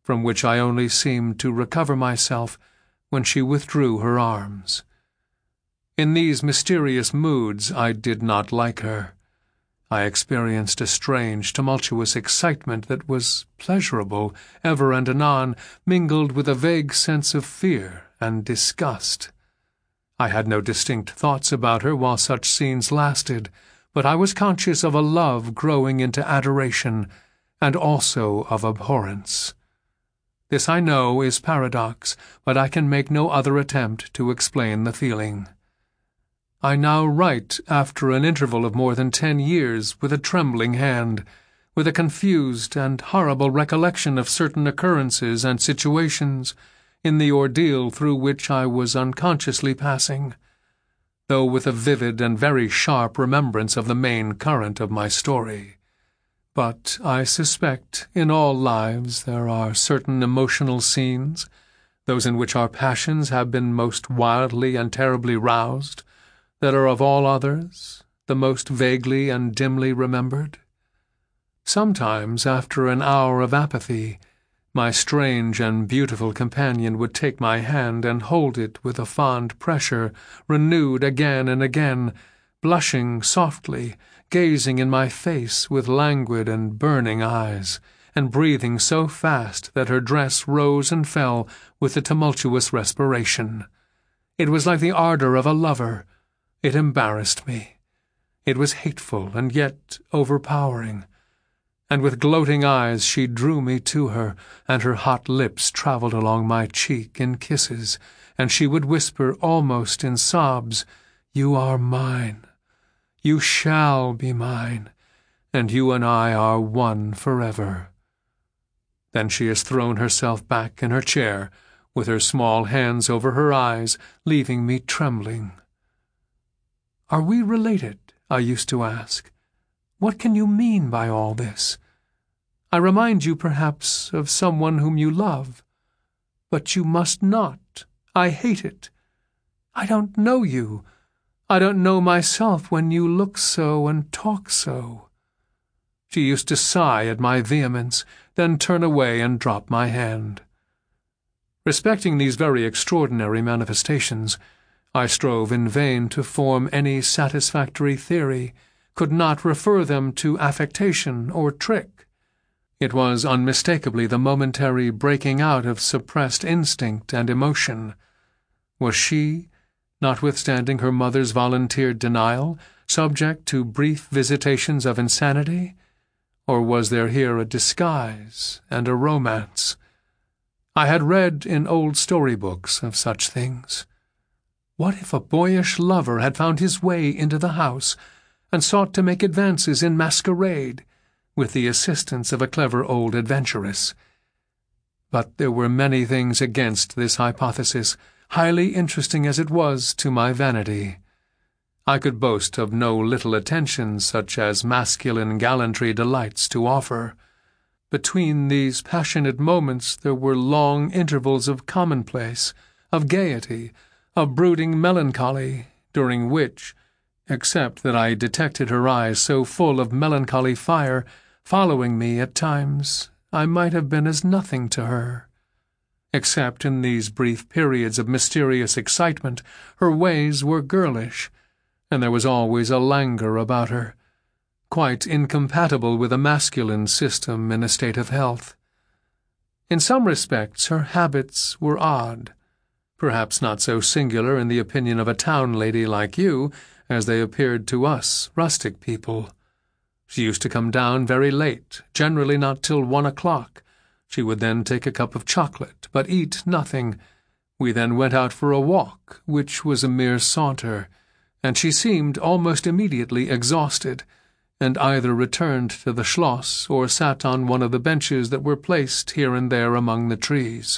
from which I only seemed to recover myself when she withdrew her arms. In these mysterious moods I did not like her. I experienced a strange, tumultuous excitement that was pleasurable, ever and anon, mingled with a vague sense of fear and disgust. I had no distinct thoughts about her while such scenes lasted, but I was conscious of a love growing into adoration, and also of abhorrence. This, I know, is paradox, but I can make no other attempt to explain the feeling. I now write after an interval of more than 10 years with a trembling hand, with a confused and horrible recollection of certain occurrences and situations in the ordeal through which I was unconsciously passing, though with a vivid and very sharp remembrance of the main current of my story. But I suspect in all lives there are certain emotional scenes, those in which our passions have been most wildly and terribly roused, that are of all others the most vaguely and dimly remembered. Sometimes, after an hour of apathy, my strange and beautiful companion would take my hand and hold it with a fond pressure, renewed again and again, blushing softly, gazing in my face with languid and burning eyes, and breathing so fast that her dress rose and fell with the tumultuous respiration. It was like the ardor of a lover. It embarrassed me. It was hateful and yet overpowering. And with gloating eyes she drew me to her, and her hot lips travelled along my cheek in kisses, and she would whisper almost in sobs, "You are mine. You shall be mine, and you and I are one forever." Then she has thrown herself back in her chair, with her small hands over her eyes, leaving me trembling. "Are we related?" I used to ask. "What can you mean by all this? I remind you, perhaps, of someone whom you love. But you must not. I hate it. I don't know you. I don't know myself when you look so and talk so." She used to sigh at my vehemence, then turn away and drop my hand. Respecting these very extraordinary manifestations, I strove in vain to form any satisfactory theory, could not refer them to affectation or trick. It was unmistakably the momentary breaking out of suppressed instinct and emotion. Was she, notwithstanding her mother's volunteered denial, subject to brief visitations of insanity? Or was there here a disguise and a romance? I had read in old storybooks of such things. What if a boyish lover had found his way into the house and sought to make advances in masquerade, with the assistance of a clever old adventuress? But there were many things against this hypothesis, highly interesting as it was to my vanity. I could boast of no little attentions such as masculine gallantry delights to offer. Between these passionate moments there were long intervals of commonplace, of gaiety, of brooding melancholy, during which, except that I detected her eyes so full of melancholy fire, following me at times, I might have been as nothing to her. Except in these brief periods of mysterious excitement, her ways were girlish, and there was always a languor about her, quite incompatible with a masculine system in a state of health. In some respects her habits were odd, perhaps not so singular in the opinion of a town lady like you as they appeared to us rustic people. She used to come down very late, generally not till 1 o'clock. She would then take a cup of chocolate, but eat nothing. We then went out for a walk, which was a mere saunter, and she seemed almost immediately exhausted, and either returned to the schloss or sat on one of the benches that were placed here and there among the trees.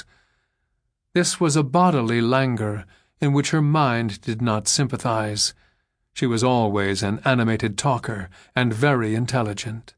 This was a bodily languor in which her mind did not sympathize. She was always an animated talker, and very intelligent.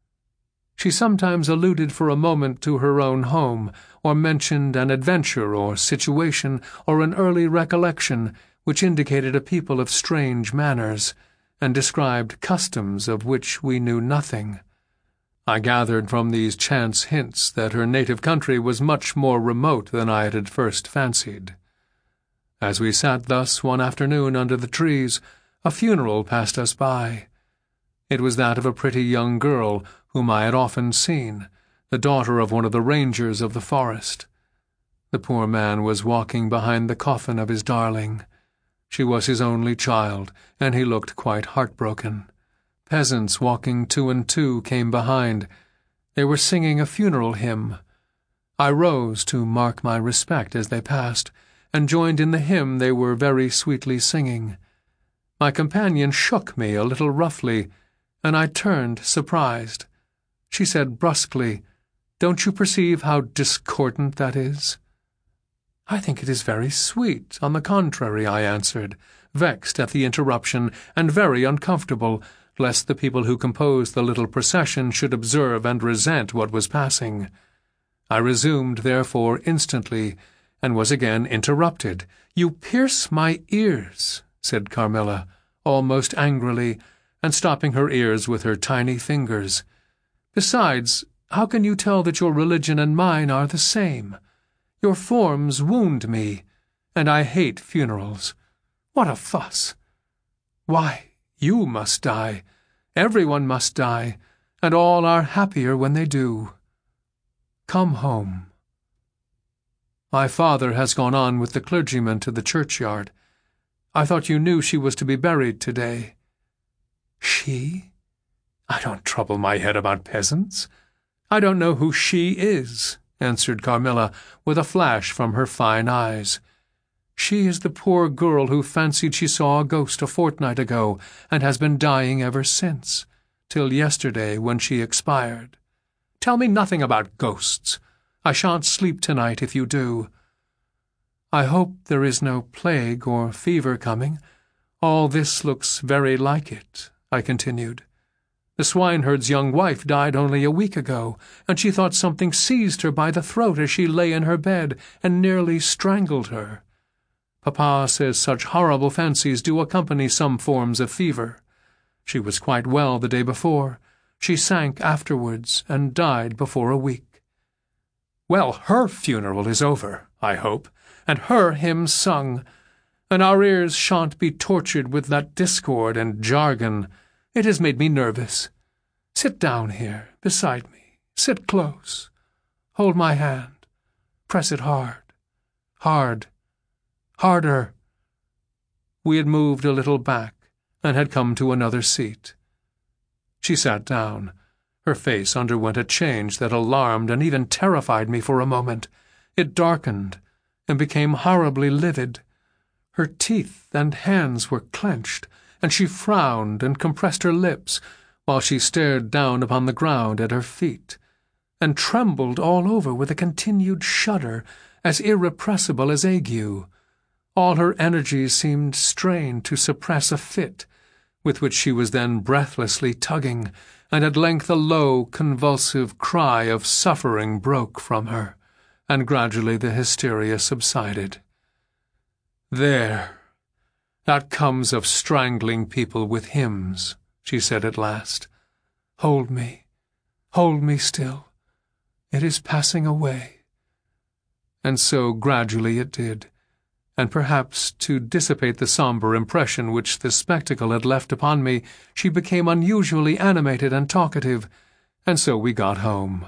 She sometimes alluded for a moment to her own home, or mentioned an adventure or situation or an early recollection which indicated a people of strange manners, and described customs of which we knew nothing. I gathered from these chance hints that her native country was much more remote than I had at first fancied. As we sat thus one afternoon under the trees, a funeral passed us by. It was that of a pretty young girl whom I had often seen, the daughter of one of the rangers of the forest. The poor man was walking behind the coffin of his darling. She was his only child, and he looked quite heartbroken. Peasants walking two and two came behind. They were singing a funeral hymn. I rose to mark my respect as they passed, and joined in the hymn they were very sweetly singing. My companion shook me a little roughly, and I turned surprised. She said brusquely, "Don't you perceive how discordant that is?" "I think it is very sweet, on the contrary," I answered, vexed at the interruption and very uncomfortable, lest the people who composed the little procession should observe and resent what was passing. I resumed, therefore, instantly, and was again interrupted. "You pierce my ears," said Carmilla, almost angrily, and stopping her ears with her tiny fingers. "Besides, how can you tell that your religion and mine are the same? Your forms wound me, and I hate funerals. What a fuss! Why, you must die. Everyone must die, and all are happier when they do. Come home." "My father has gone on with the clergyman to the churchyard. I thought you knew she was to be buried today." "She? I don't trouble my head about peasants. I don't know who she is," answered Carmilla, with a flash from her fine eyes. "She is the poor girl who fancied she saw a ghost a fortnight ago, and has been dying ever since, till yesterday when she expired. Tell me nothing about ghosts. I shan't sleep tonight if you do." "I hope there is no plague or fever coming. All this looks very like it," I continued. "The swineherd's young wife died only a week ago, and she thought something seized her by the throat as she lay in her bed and nearly strangled her. Papa says such horrible fancies do accompany some forms of fever. She was quite well the day before. She sank afterwards and died before a week. Well, her funeral is over, I hope, and her hymns sung, and our ears shan't be tortured with that discord and jargon. It has made me nervous. Sit down here, beside me. Sit close. Hold my hand. Press it hard. Hard. Harder." We had moved a little back, and had come to another seat. She sat down. Her face underwent a change that alarmed and even terrified me for a moment. It darkened, and became horribly livid. Her teeth and hands were clenched, and she frowned and compressed her lips, while she stared down upon the ground at her feet, and trembled all over with a continued shudder, as irrepressible as ague. All her energies seemed strained to suppress a fit, with which she was then breathlessly tugging, and at length a low, convulsive cry of suffering broke from her, and gradually the hysteria subsided. "There, that comes of strangling people with hymns," she said at last. Hold me still. It is passing away." And so gradually it did, and perhaps to dissipate the sombre impression which the spectacle had left upon me, she became unusually animated and talkative, and so we got home.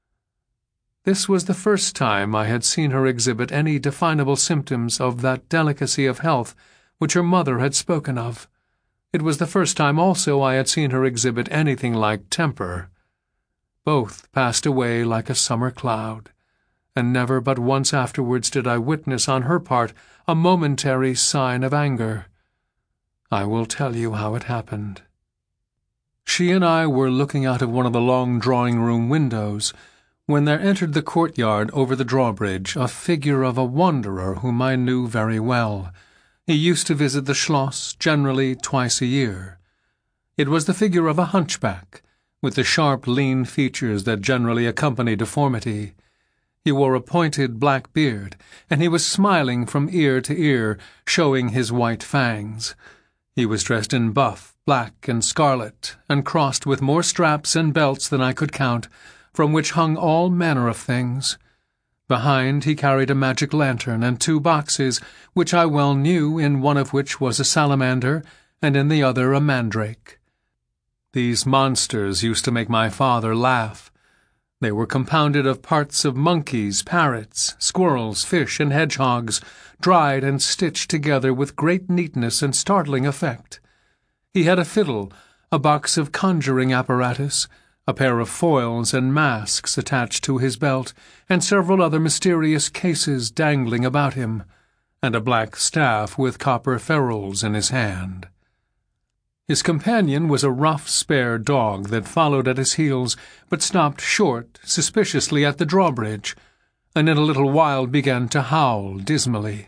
This was the first time I had seen her exhibit any definable symptoms of that delicacy of health which her mother had spoken of. It was the first time also I had seen her exhibit anything like temper. Both passed away like a summer cloud, and never but once afterwards did I witness on her part a momentary sign of anger. I will tell you how it happened. She and I were looking out of one of the long drawing-room windows, when there entered the courtyard over the drawbridge a figure of a wanderer whom I knew very well. He used to visit the Schloss generally twice a year. It was the figure of a hunchback, with the sharp, lean features that generally accompany deformity. He wore a pointed black beard, and he was smiling from ear to ear, showing his white fangs. He was dressed in buff, black and scarlet, and crossed with more straps and belts than I could count, from which hung all manner of things. Behind he carried a magic lantern and 2 boxes, which I well knew, in one of which was a salamander, and in the other a mandrake. These monsters used to make my father laugh. They were compounded of parts of monkeys, parrots, squirrels, fish, and hedgehogs, dried and stitched together with great neatness and startling effect. He had a fiddle, a box of conjuring apparatus, a pair of foils and masks attached to his belt, and several other mysterious cases dangling about him, and a black staff with copper ferrules in his hand. His companion was a rough, spare dog that followed at his heels, but stopped short, suspiciously, at the drawbridge, and in a little while began to howl dismally.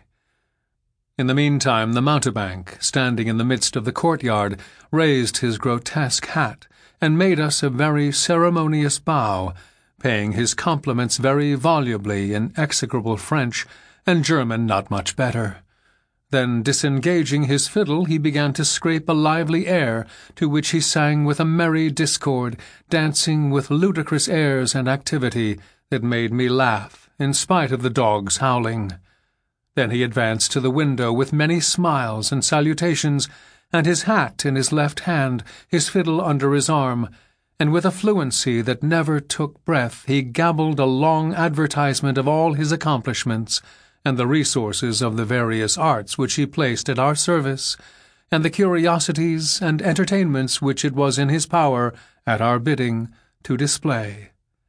In the meantime the mountebank, standing in the midst of the courtyard, raised his grotesque hat, and made us a very ceremonious bow, paying his compliments very volubly in execrable French, and German not much better. Then, disengaging his fiddle, he began to scrape a lively air, to which he sang with a merry discord, dancing with ludicrous airs and activity that made me laugh, in spite of the dog's howling. Then he advanced to the window with many smiles and salutations, and his hat in his left hand, his fiddle under his arm, and with a fluency that never took breath he gabbled a long advertisement of all his accomplishments, and the resources of the various arts which he placed at our service, and the curiosities and entertainments which it was in his power, at our bidding, to display.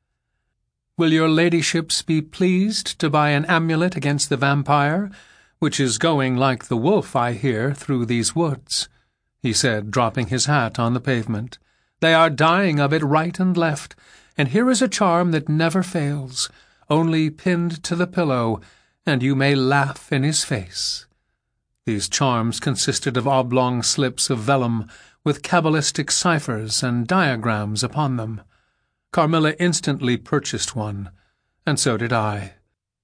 "Will your ladyships be pleased to buy an amulet against the vampire, which is going like the wolf, I hear, through these woods?" he said, dropping his hat on the pavement. "They are dying of it right and left, and here is a charm that never fails, only pinned to the pillow, and you may laugh in his face." These charms consisted of oblong slips of vellum, with cabalistic ciphers and diagrams upon them. Carmilla instantly purchased one, and so did I.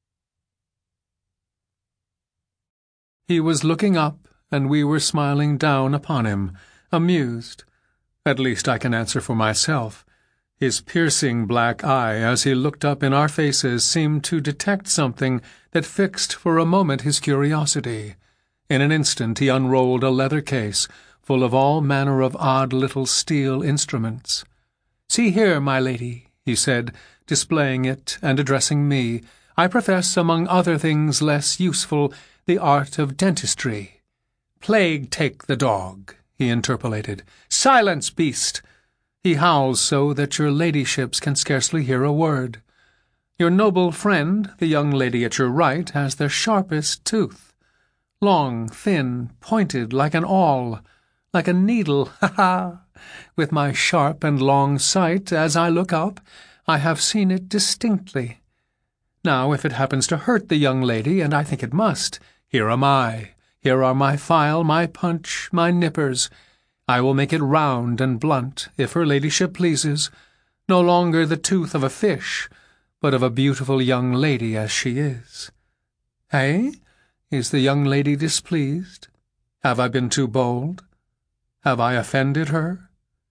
He was looking up, and we were smiling down upon him, amused. At least I can answer for myself. His piercing black eye, as he looked up in our faces, seemed to detect something that fixed for a moment his curiosity. In an instant he unrolled a leather case, full of all manner of odd little steel instruments. "See here, my lady," he said, displaying it and addressing me. "I profess, among other things less useful, the art of dentistry." "Plague take the dog," he interpolated. "Silence, beast! He howls so that your ladyships can scarcely hear a word. Your noble friend, the young lady at your right, has the sharpest tooth. Long, thin, pointed, like an awl, like a needle, ha! With my sharp and long sight, as I look up, I have seen it distinctly. Now, if it happens to hurt the young lady, and I think it must, here am I. Here are my file, my punch, my nippers. I will make it round and blunt, if her ladyship pleases, no longer the tooth of a fish, but of a beautiful young lady as she is. Eh? Is the young lady displeased? Have I been too bold? Have I offended her?"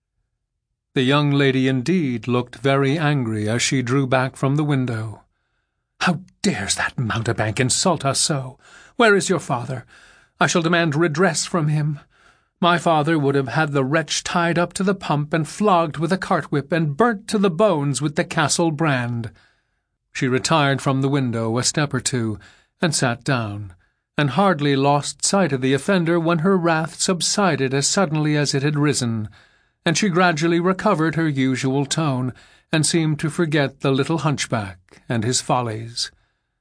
The young lady indeed looked very angry as she drew back from the window. "How dares that mountebank insult us so? Where is your father? I shall demand redress from him. My father would have had the wretch tied up to the pump and flogged with a cart-whip and burnt to the bones with the castle brand." She retired from the window a step or two, and sat down, and hardly lost sight of the offender when her wrath subsided as suddenly as it had risen, and she gradually recovered her usual tone, and seemed to forget the little hunchback and his follies.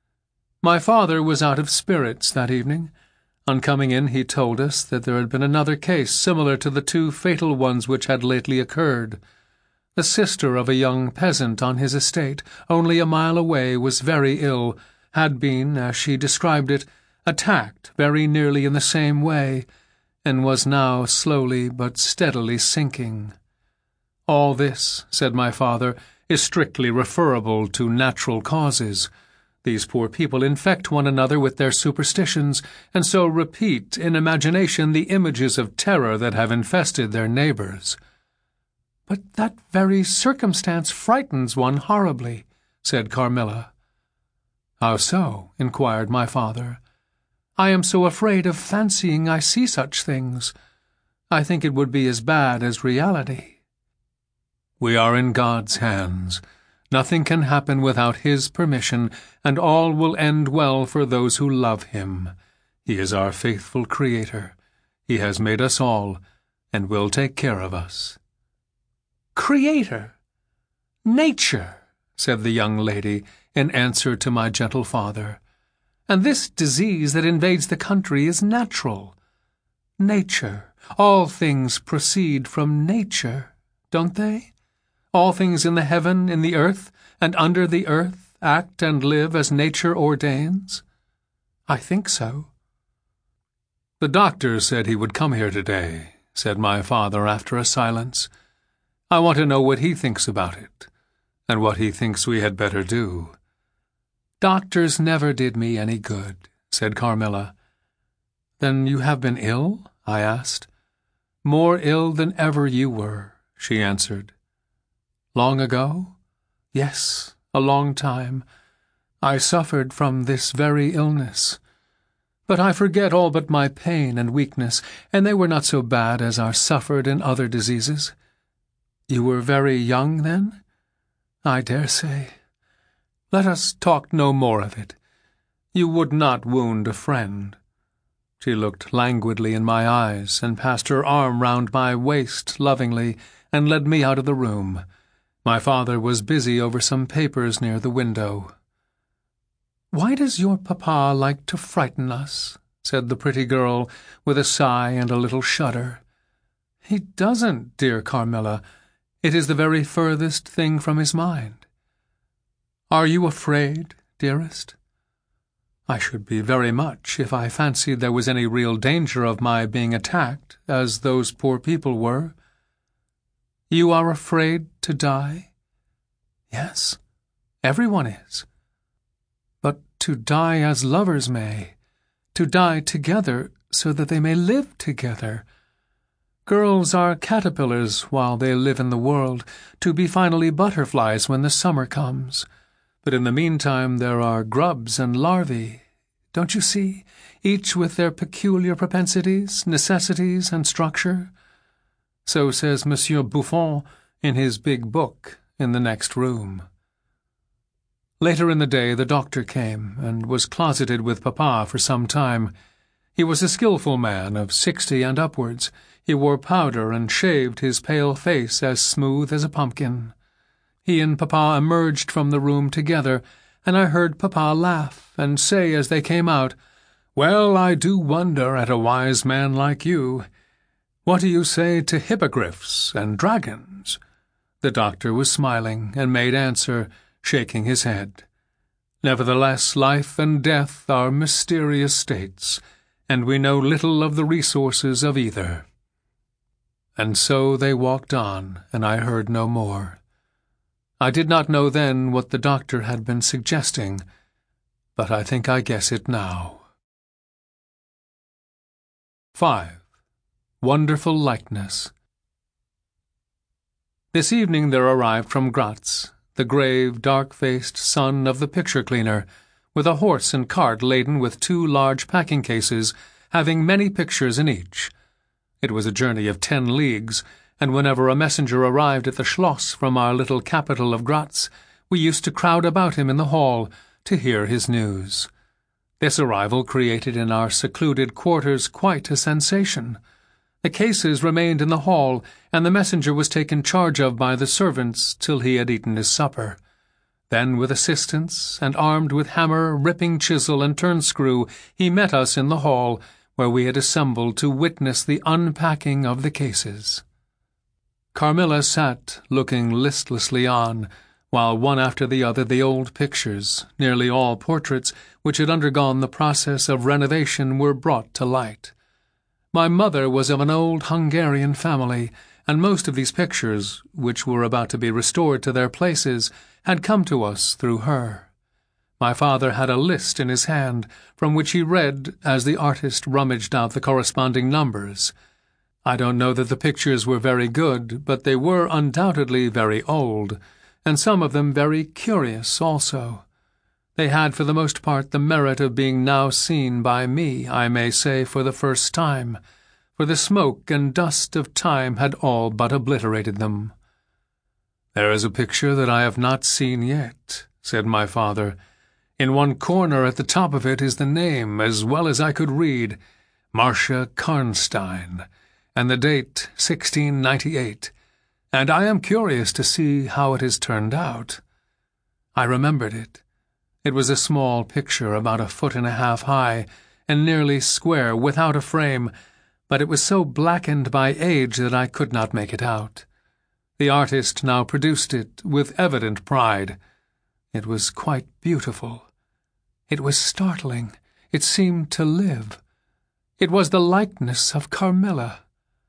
My father was out of spirits that evening. On coming in he told us that there had been another case similar to the 2 fatal ones which had lately occurred. The sister of a young peasant on his estate, only a mile away, was very ill, had been, as she described it, attacked very nearly in the same way, and was now slowly but steadily sinking. "All this," said my father, "is strictly referable to natural causes. These poor people infect one another with their superstitions, and so repeat in imagination the images of terror that have infested their neighbors. "But that very circumstance frightens one horribly," said Carmilla. "How so?" inquired my father. "I am so afraid of fancying I see such things. I think it would be as bad as reality." "We are in God's hands. Nothing can happen without His permission, and all will end well for those who love Him. He is our faithful Creator. He has made us all, and will take care of us." "Creator! Nature!" said the young lady, in answer to my gentle father. "And this disease that invades the country is natural. Nature. All things proceed from nature, don't they? All things in the heaven, in the earth, and under the earth act and live as nature ordains?" "I think so." "The doctor said he would come here today," said my father after a silence. "I want to know what he thinks about it, and what he thinks we had better do." "Doctors never did me any good," said Carmilla. "Then you have been ill?" I asked. "More ill than ever you were," she answered. "Long ago?" "Yes, a long time. I suffered from this very illness. But I forget all but my pain and weakness, and they were not so bad as are suffered in other diseases." "You were very young, then?" "I dare say. Let us talk no more of it. You would not wound a friend." She looked languidly in my eyes, and passed her arm round my waist lovingly, and led me out of the room. My father was busy over some papers near the window. "Why does your papa like to frighten us?" said the pretty girl, with a sigh and a little shudder. "He doesn't, dear Carmilla. It is the very furthest thing from his mind. Are you afraid, dearest?" "I should be very much if I fancied there was any real danger of my being attacked, as those poor people were." "You are afraid to die?" "Yes, everyone is. But to die as lovers may, to die together so that they may live together. Girls are caterpillars while they live in the world, to be finally butterflies when the summer comes. But in the meantime there are grubs and larvae, don't you see, each with their peculiar propensities, necessities, and structure. So says Monsieur Buffon in his big book in the next room. Later in the day the doctor came, and was closeted with Papa for some time. He was a skilful man of 60 and upwards. He wore powder and shaved his pale face as smooth as a pumpkin. He and Papa emerged from the room together, and I heard Papa laugh and say as they came out, "Well, I do wonder at a wise man like you. What do you say to hippogriffs and dragons?" The doctor was smiling, and made answer, shaking his head, "Nevertheless, life and death are mysterious states, and we know little of the resources of either." And so they walked on, and I heard no more. I did not know then what the doctor had been suggesting, but I think I guess it now. 5. Wonderful Likeness. This evening there arrived from Gratz the grave, dark-faced son of the picture-cleaner, with a horse and cart laden with 2 large packing cases, having many pictures in each. It was a journey of 10 leagues, and whenever a messenger arrived at the Schloss from our little capital of Gratz, we used to crowd about him in the hall to hear his news. This arrival created in our secluded quarters quite a sensation. The cases remained in the hall, and the messenger was taken charge of by the servants till he had eaten his supper. Then, with assistants, and armed with hammer, ripping chisel, and turnscrew, he met us in the hall, where we had assembled to witness the unpacking of the cases. Carmilla sat looking listlessly on, while one after the other the old pictures, nearly all portraits, which had undergone the process of renovation, were brought to light. My mother was of an old Hungarian family, and most of these pictures, which were about to be restored to their places, had come to us through her. My father had a list in his hand, from which he read as the artist rummaged out the corresponding numbers. I don't know that the pictures were very good, but they were undoubtedly very old, and some of them very curious also. They had for the most part the merit of being now seen by me, I may say, for the first time, for the smoke and dust of time had all but obliterated them. "There is a picture that I have not seen yet," said my father. "In one corner at the top of it is the name, as well as I could read, Marcia Karnstein, and the date 1698, and I am curious to see how it has turned out." I remembered it. It was a small picture about 1.5 feet high, and nearly square, without a frame, but it was so blackened by age that I could not make it out. The artist now produced it with evident pride. It was quite beautiful. It was startling. It seemed to live. It was the likeness of Carmilla.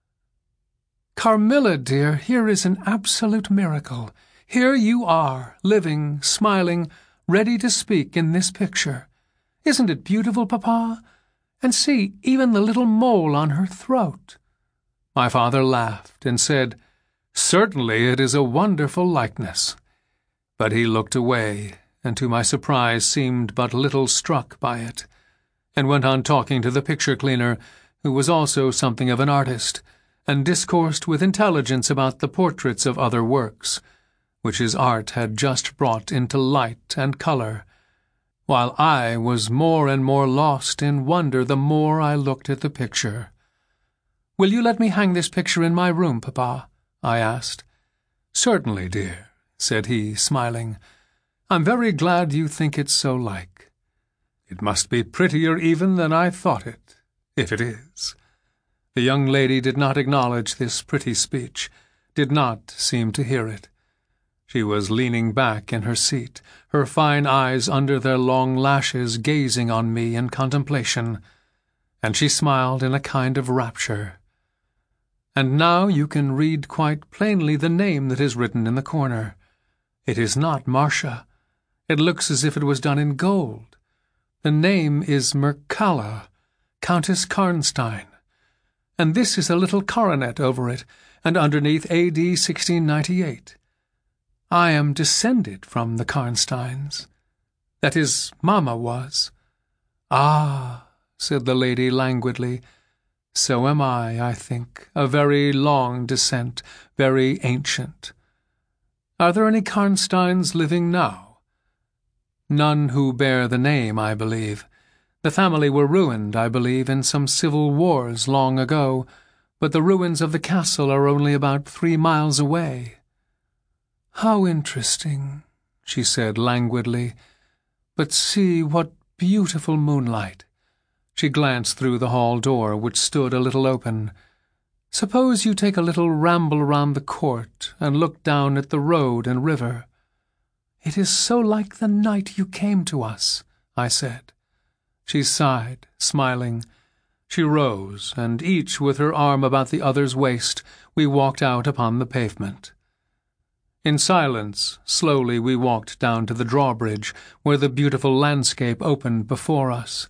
"Carmilla, dear, here is an absolute miracle. Here you are, living, smiling, ready to speak in this picture. Isn't it beautiful, Papa? And see, even the little mole on her throat." My father laughed and said, "Certainly it is a wonderful likeness." But he looked away, and to my surprise seemed but little struck by it, and went on talking to the picture cleaner, who was also something of an artist, and discoursed with intelligence about the portraits of other works, which his art had just brought into light and colour, while I was more and more lost in wonder the more I looked at the picture. "Will you let me hang this picture in my room, Papa?" I asked. "Certainly, dear," said he, smiling. "I'm very glad you think it so like. It must be prettier even than I thought it, if it is." The young lady did not acknowledge this pretty speech, did not seem to hear it. She was leaning back in her seat, her fine eyes under their long lashes gazing on me in contemplation, and she smiled in a kind of rapture. "And now you can read quite plainly the name that is written in the corner. It is not Marcia. It looks as if it was done in gold. The name is Mircalla, Countess Karnstein. And this is a little coronet over it, and underneath A.D. 1698. I am descended from the Karnsteins. That is, Mamma was." "Ah," said the lady languidly, "so am I think. A very long descent, very ancient. Are there any Karnsteins living now?" "None who bear the name, I believe. The family were ruined, I believe, in some civil wars long ago, but the ruins of the castle are only about 3 miles away." "How interesting," she said languidly. "But see what beautiful moonlight." She glanced through the hall door, which stood a little open. "Suppose you take a little ramble round the court and look down at the road and river." "It is so like the night you came to us," I said. She sighed, smiling. She rose, and each with her arm about the other's waist, we walked out upon the pavement. In silence, slowly we walked down to the drawbridge, where the beautiful landscape opened before us.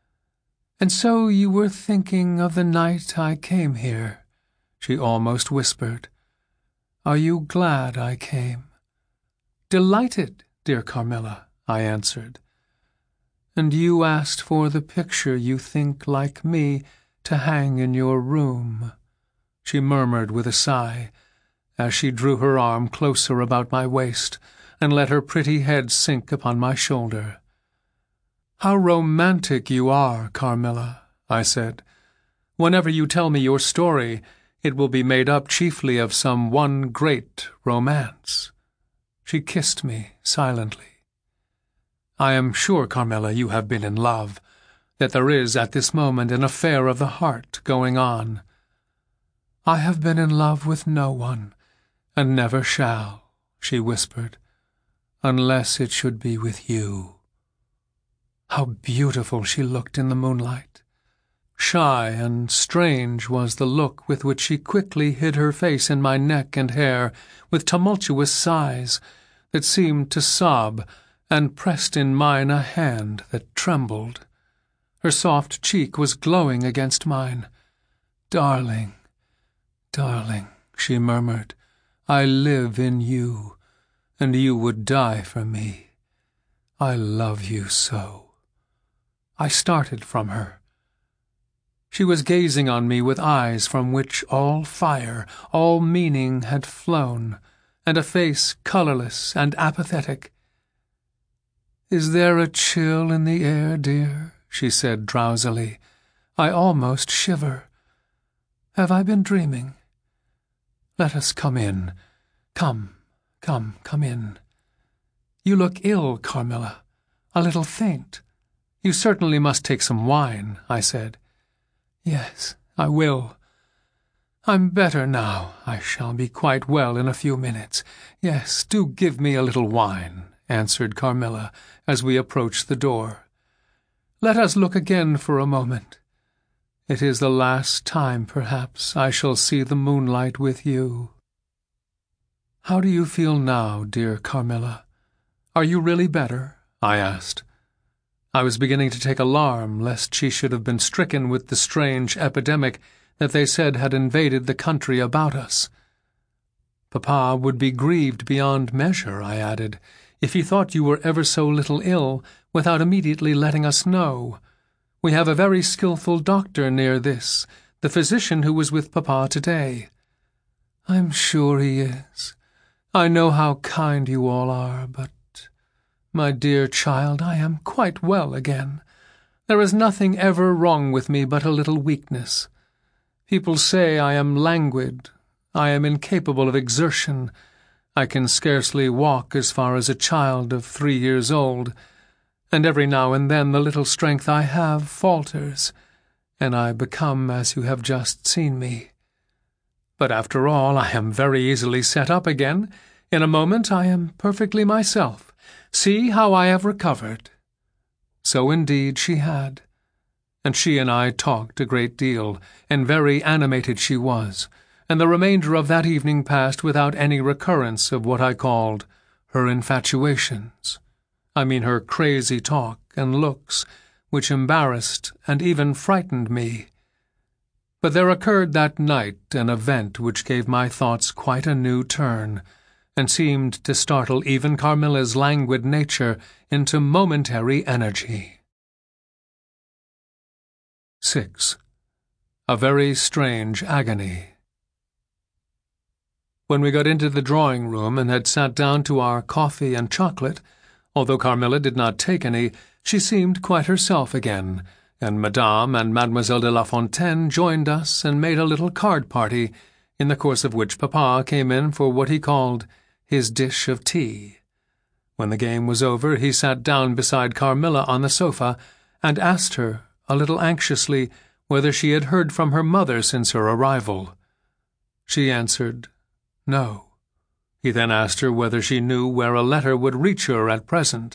"And so you were thinking of the night I came here," she almost whispered. "Are you glad I came?" "Delighted, dear Carmilla," I answered. "And you asked for the picture you think like me to hang in your room," she murmured with a sigh, as she drew her arm closer about my waist and let her pretty head sink upon my shoulder. "How romantic you are, Carmilla," I said. "Whenever you tell me your story, it will be made up chiefly of some one great romance." She kissed me silently. "I am sure, Carmilla, you have been in love, that there is at this moment an affair of the heart going on." "I have been in love with no one, and never shall," she whispered, "unless it should be with you." How beautiful she looked in the moonlight! Shy and strange was the look with which she quickly hid her face in my neck and hair, with tumultuous sighs that seemed to sob and pressed in mine a hand that trembled. Her soft cheek was glowing against mine. "Darling, darling," she murmured, "I live in you, and you would die for me. I love you so." I started from her. She was gazing on me with eyes from which all fire, all meaning had flown, and a face colourless and apathetic. "Is there a chill in the air, dear?" she said drowsily. "I almost shiver. Have I been dreaming? Let us come in. Come in. You look ill, Carmilla, a little faint. You certainly must take some wine," I said. "Yes, I will. I'm better now. I shall be quite well in a few minutes. Yes, do give me a little wine," answered Carmilla as we approached the door. "Let us look again for a moment. It is the last time, perhaps, I shall see the moonlight with you." "How do you feel now, dear Carmilla? Are you really better?" I asked. I was beginning to take alarm lest she should have been stricken with the strange epidemic that they said had invaded the country about us. "Papa would be grieved beyond measure," I added, "if he thought you were ever so little ill without immediately letting us know. We have a very skilful doctor near this, the physician who was with Papa today." "I'm sure he is. I know how kind you all are, but, my dear child, I am quite well again. There is nothing ever wrong with me but a little weakness. People say I am languid. I am incapable of exertion. I can scarcely walk as far as a child of 3 years old, and every now and then the little strength I have falters, and I become as you have just seen me. But after all, I am very easily set up again. In a moment I am perfectly myself. See how I have recovered." So indeed she had, and she and I talked a great deal, and very animated she was, and the remainder of that evening passed without any recurrence of what I called her infatuations. I mean her crazy talk and looks, which embarrassed and even frightened me. But there occurred that night an event which gave my thoughts quite a new turn, and seemed to startle even Carmilla's languid nature into momentary energy. 6. A very strange agony. When we got into the drawing-room and had sat down to our coffee and chocolate, although Carmilla did not take any, she seemed quite herself again, and Madame and Mademoiselle de La Fontaine joined us and made a little card party, in the course of which Papa came in for what he called his dish of tea. When the game was over, he sat down beside Carmilla on the sofa and asked her, a little anxiously, whether she had heard from her mother since her arrival. She answered, no. He then asked her whether she knew where a letter would reach her at present.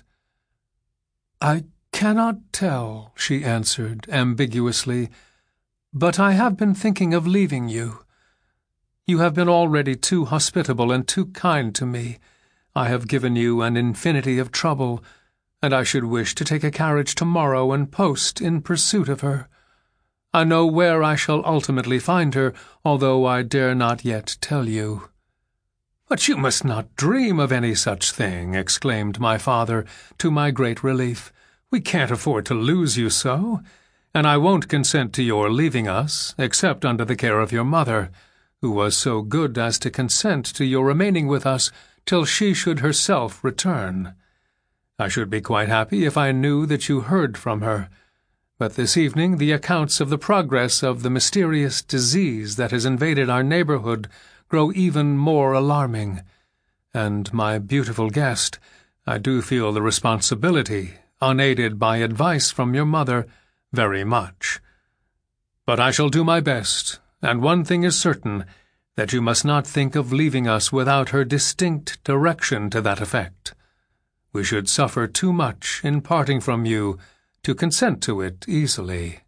"I cannot tell," she answered, ambiguously, "but I have been thinking of leaving you. You have been already too hospitable and too kind to me. I have given you an infinity of trouble, and I should wish to take a carriage tomorrow and post in pursuit of her. I know where I shall ultimately find her, although I dare not yet tell you." "But you must not dream of any such thing," exclaimed my father, to my great relief. "We can't afford to lose you so, and I won't consent to your leaving us, except under the care of your mother, who was so good as to consent to your remaining with us till she should herself return. I should be quite happy if I knew that you heard from her, but this evening the accounts of the progress of the mysterious disease that has invaded our neighborhood grow even more alarming, and, my beautiful guest, I do feel the responsibility, unaided by advice from your mother, very much. But I shall do my best, and one thing is certain, that you must not think of leaving us without her distinct direction to that effect. We should suffer too much in parting from you to consent to it easily."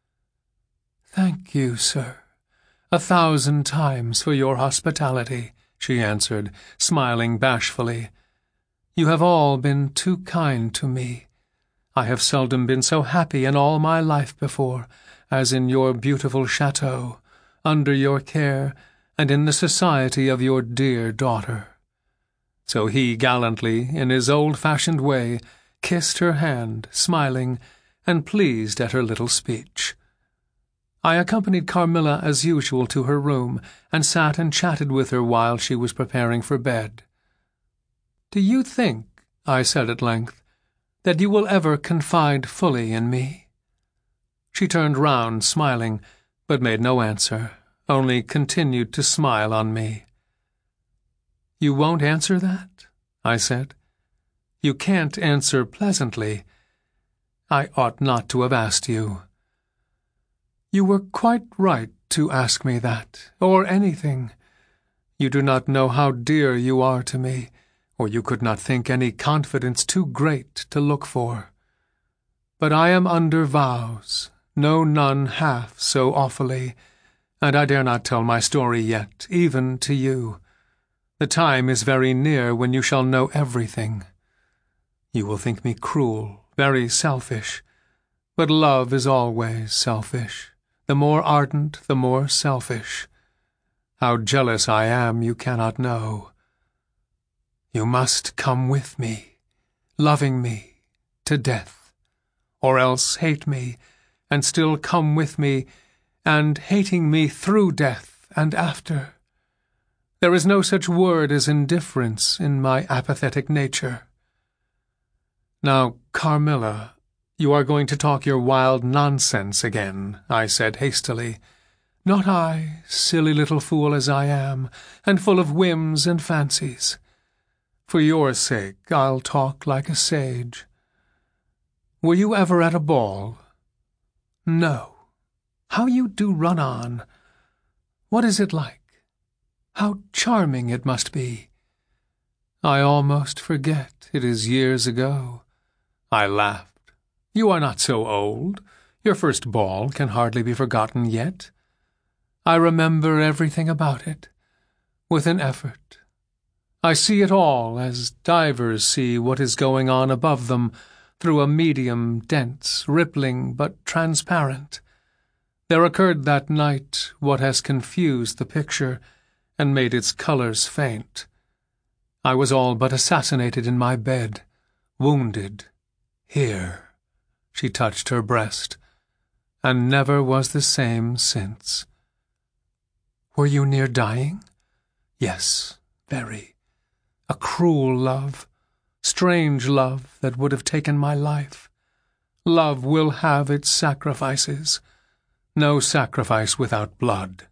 "Thank you, sir, 1,000 times for your hospitality," she answered, smiling bashfully. You have all been too kind to me. I have seldom been so happy in all my life before, as in your beautiful chateau, under your care, and in the society of your dear daughter." So he gallantly, in his old-fashioned way, kissed her hand, smiling, and pleased at her little speech. I accompanied Carmilla as usual to her room, and sat and chatted with her while she was preparing for bed. "Do you think," I said at length, "that you will ever confide fully in me?" She turned round, smiling, but made no answer, only continued to smile on me. "You won't answer that?" I said. "You can't answer pleasantly. I ought not to have asked you." "You were quite right to ask me that, or anything. You do not know how dear you are to me, or you could not think any confidence too great to look for. But I am under vows, know none half so awfully, and I dare not tell my story yet, even to you. The time is very near when you shall know everything. You will think me cruel, very selfish, but love is always selfish. The more ardent, the more selfish. How jealous I am, you cannot know. You must come with me, loving me to death, or else hate me, and still come with me, and hating me through death and after. There is no such word as indifference in my apathetic nature. Now, Carmilla, you are going to talk your wild nonsense again," I said hastily. "Not I, silly little fool as I am, and full of whims and fancies. For your sake I'll talk like a sage. Were you ever at a ball?" "No. How you do run on! What is it like? How charming it must be! I almost forget it is years ago." I laughed. "You are not so old. Your first ball can hardly be forgotten yet." I remember everything about it, with an effort. I see it all as divers see what is going on above them through a medium, dense, rippling, but transparent. There occurred that night what has confused the picture and made its colors faint. I was all but assassinated in my bed, wounded, here. She touched her breast, and never was the same since. "Were you near dying?" "Yes, very. A cruel love, strange love that would have taken my life. Love will have its sacrifices. No sacrifice without blood.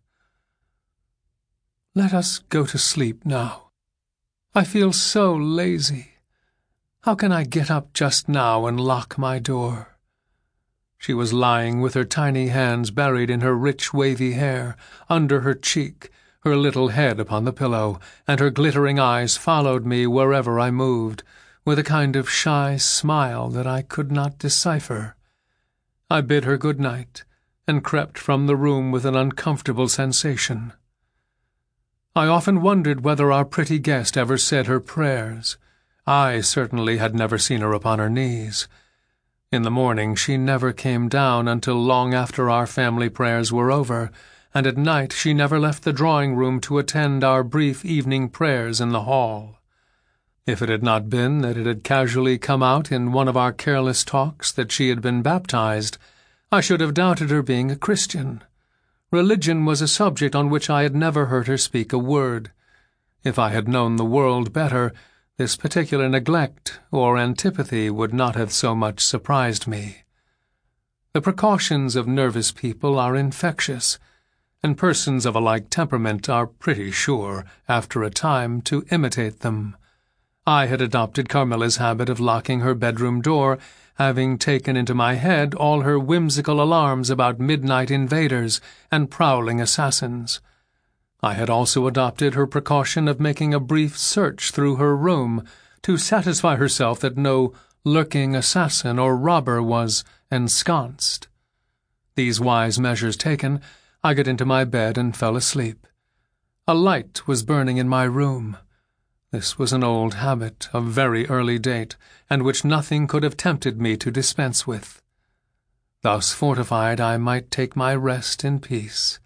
Let us go to sleep now. I feel so lazy. How can I get up just now and lock my door?" She was lying with her tiny hands buried in her rich wavy hair, under her cheek, her little head upon the pillow, and her glittering eyes followed me wherever I moved, with a kind of shy smile that I could not decipher. I bid her good night, and crept from the room with an uncomfortable sensation. I often wondered whether our pretty guest ever said her prayers. I certainly had never seen her upon her knees. In the morning she never came down until long after our family prayers were over, and at night she never left the drawing-room to attend our brief evening prayers in the hall. If it had not been that it had casually come out in one of our careless talks that she had been baptized, I should have doubted her being a Christian. Religion was a subject on which I had never heard her speak a word. If I had known the world better, this particular neglect or antipathy would not have so much surprised me. The precautions of nervous people are infectious, and persons of a like temperament are pretty sure, after a time, to imitate them. I had adopted Carmilla's habit of locking her bedroom door, having taken into my head all her whimsical alarms about midnight invaders and prowling assassins. I had also adopted her precaution of making a brief search through her room to satisfy herself that no lurking assassin or robber was ensconced. These wise measures taken, I got into my bed and fell asleep. A light was burning in my room. This was an old habit of very early date, and which nothing could have tempted me to dispense with. Thus fortified, I might take my rest in peace.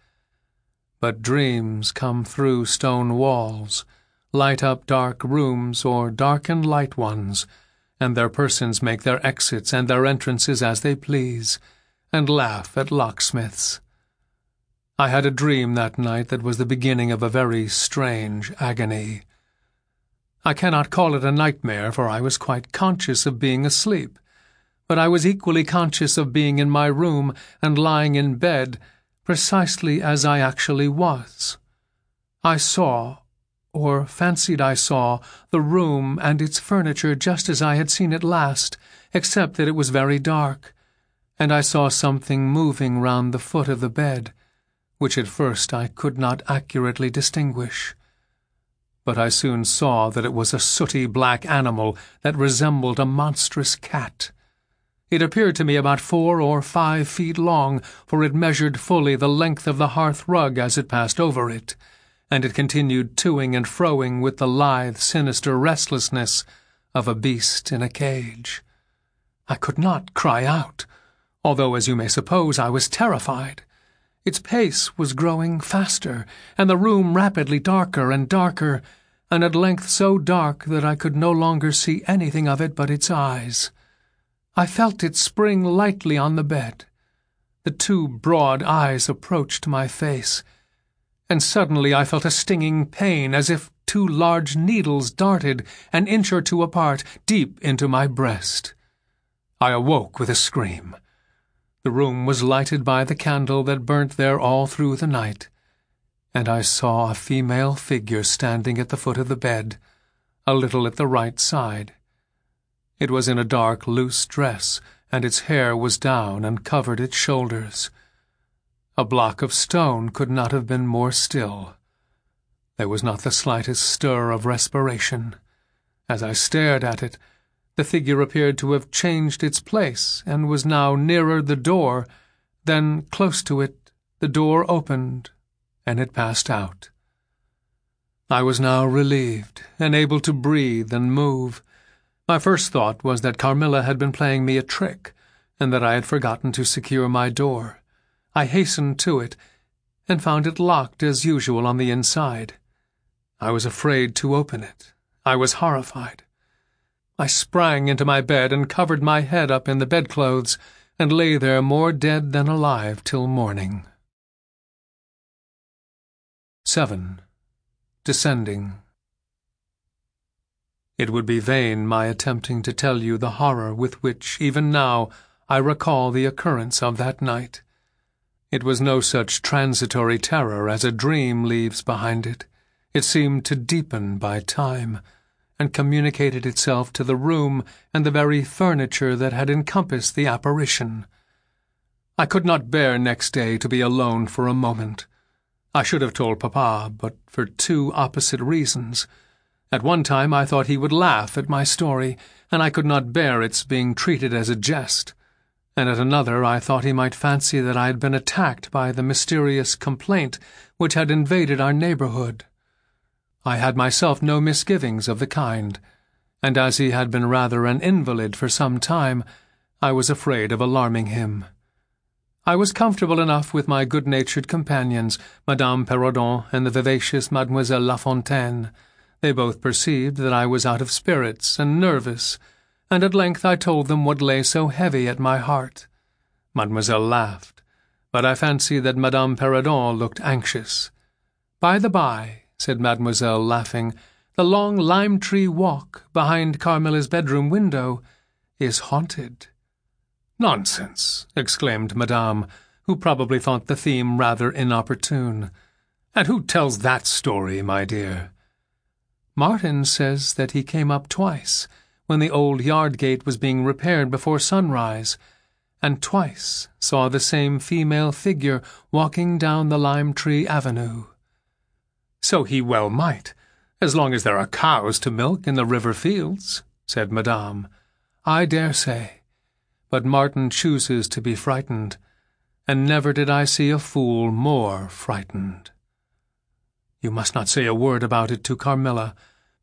But dreams come through stone walls, light up dark rooms or darken light ones, and their persons make their exits and their entrances as they please, and laugh at locksmiths. I had a dream that night that was the beginning of a very strange agony. I cannot call it a nightmare, for I was quite conscious of being asleep, but I was equally conscious of being in my room and lying in bed precisely as I actually was. I saw, or fancied I saw, the room and its furniture just as I had seen it last, except that it was very dark, and I saw something moving round the foot of the bed, which at first I could not accurately distinguish. But I soon saw that it was a sooty black animal that resembled a monstrous cat. It appeared to me about 4 or 5 feet long, for it measured fully the length of the hearth rug as it passed over it, and it continued toing and froing with the lithe, sinister restlessness of a beast in a cage. I could not cry out, although, as you may suppose, I was terrified. Its pace was growing faster, and the room rapidly darker and darker, and at length so dark that I could no longer see anything of it but its eyes. I felt it spring lightly on the bed. The 2 broad eyes approached my face, and suddenly I felt a stinging pain as if 2 large needles darted an inch or 2 apart deep into my breast. I awoke with a scream. The room was lighted by the candle that burnt there all through the night, and I saw a female figure standing at the foot of the bed, a little at the right side. It was in a dark, loose dress, and its hair was down and covered its shoulders. A block of stone could not have been more still. There was not the slightest stir of respiration. As I stared at it, the figure appeared to have changed its place, and was now nearer the door. Then, close to it, the door opened, and it passed out. I was now relieved, and able to breathe and move. My first thought was that Carmilla had been playing me a trick, and that I had forgotten to secure my door. I hastened to it, and found it locked as usual on the inside. I was afraid to open it. I was horrified. I sprang into my bed and covered my head up in the bedclothes, and lay there more dead than alive till morning. 7. Descending. It would be vain my attempting to tell you the horror with which, even now, I recall the occurrence of that night. It was no such transitory terror as a dream leaves behind it. It seemed to deepen by time, and communicated itself to the room and the very furniture that had encompassed the apparition. I could not bear next day to be alone for a moment. I should have told Papa, but for 2 opposite reasons. At one time I thought he would laugh at my story, and I could not bear its being treated as a jest, and at another I thought he might fancy that I had been attacked by the mysterious complaint which had invaded our neighborhood. I had myself no misgivings of the kind, and as he had been rather an invalid for some time, I was afraid of alarming him. I was comfortable enough with my good-natured companions, Madame Perrodon and the vivacious Mademoiselle Lafontaine. They both perceived that I was out of spirits and nervous, and at length I told them what lay so heavy at my heart. Mademoiselle laughed, but I fancied that Madame Perrodon looked anxious. "By the by," said Mademoiselle, laughing, "the long lime-tree walk behind Carmilla's bedroom window is haunted." "Nonsense!" exclaimed Madame, who probably thought the theme rather inopportune. "And who tells that story, my dear?" "Martin says that he came up twice, when the old yard gate was being repaired before sunrise, and twice saw the same female figure walking down the lime-tree avenue." "So he well might, as long as there are cows to milk in the river fields," said Madame. "I dare say, but Martin chooses to be frightened, and never did I see a fool more frightened." "You must not say a word about it to Carmilla,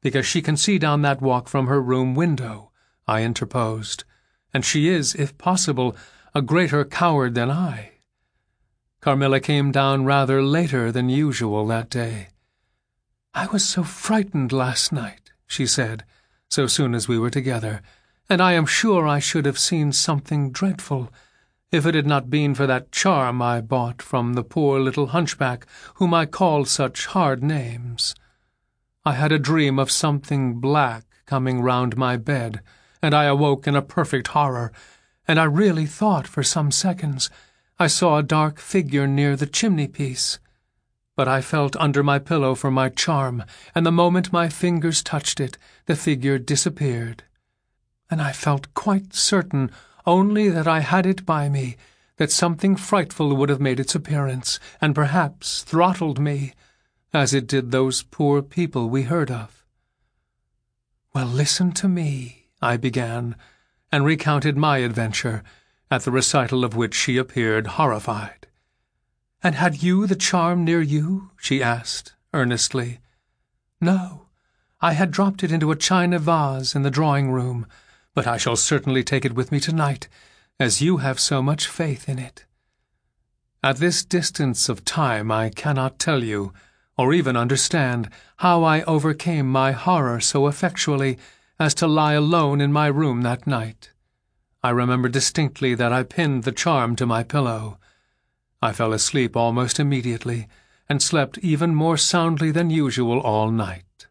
"Because she can see down that walk from her room window," I interposed, "and she is, if possible, a greater coward than I." Carmilla came down rather later than usual that day. "I was so frightened last night," she said, so soon as we were together, "and I am sure I should have seen something dreadful, if it had not been for that charm I bought from the poor little hunchback whom I called such hard names. I had a dream of something black coming round my bed, and I awoke in a perfect horror, and I really thought for some seconds I saw a dark figure near the chimney-piece. But I felt under my pillow for my charm, and the moment my fingers touched it, the figure disappeared. And I felt quite certain only that I had it by me, that something frightful would have made its appearance, and perhaps throttled me, as it did those poor people we heard of." "Well, listen to me," I began, and recounted my adventure, at the recital of which she appeared horrified. "And had you the charm near you?" she asked, earnestly. "No, I had dropped it into a china vase in the drawing-room, but I shall certainly take it with me tonight, as you have so much faith in it. At this distance of time I cannot tell you, or even understand, how I overcame my horror so effectually as to lie alone in my room that night. I remember distinctly that I pinned the charm to my pillow. I fell asleep almost immediately, and slept even more soundly than usual all night.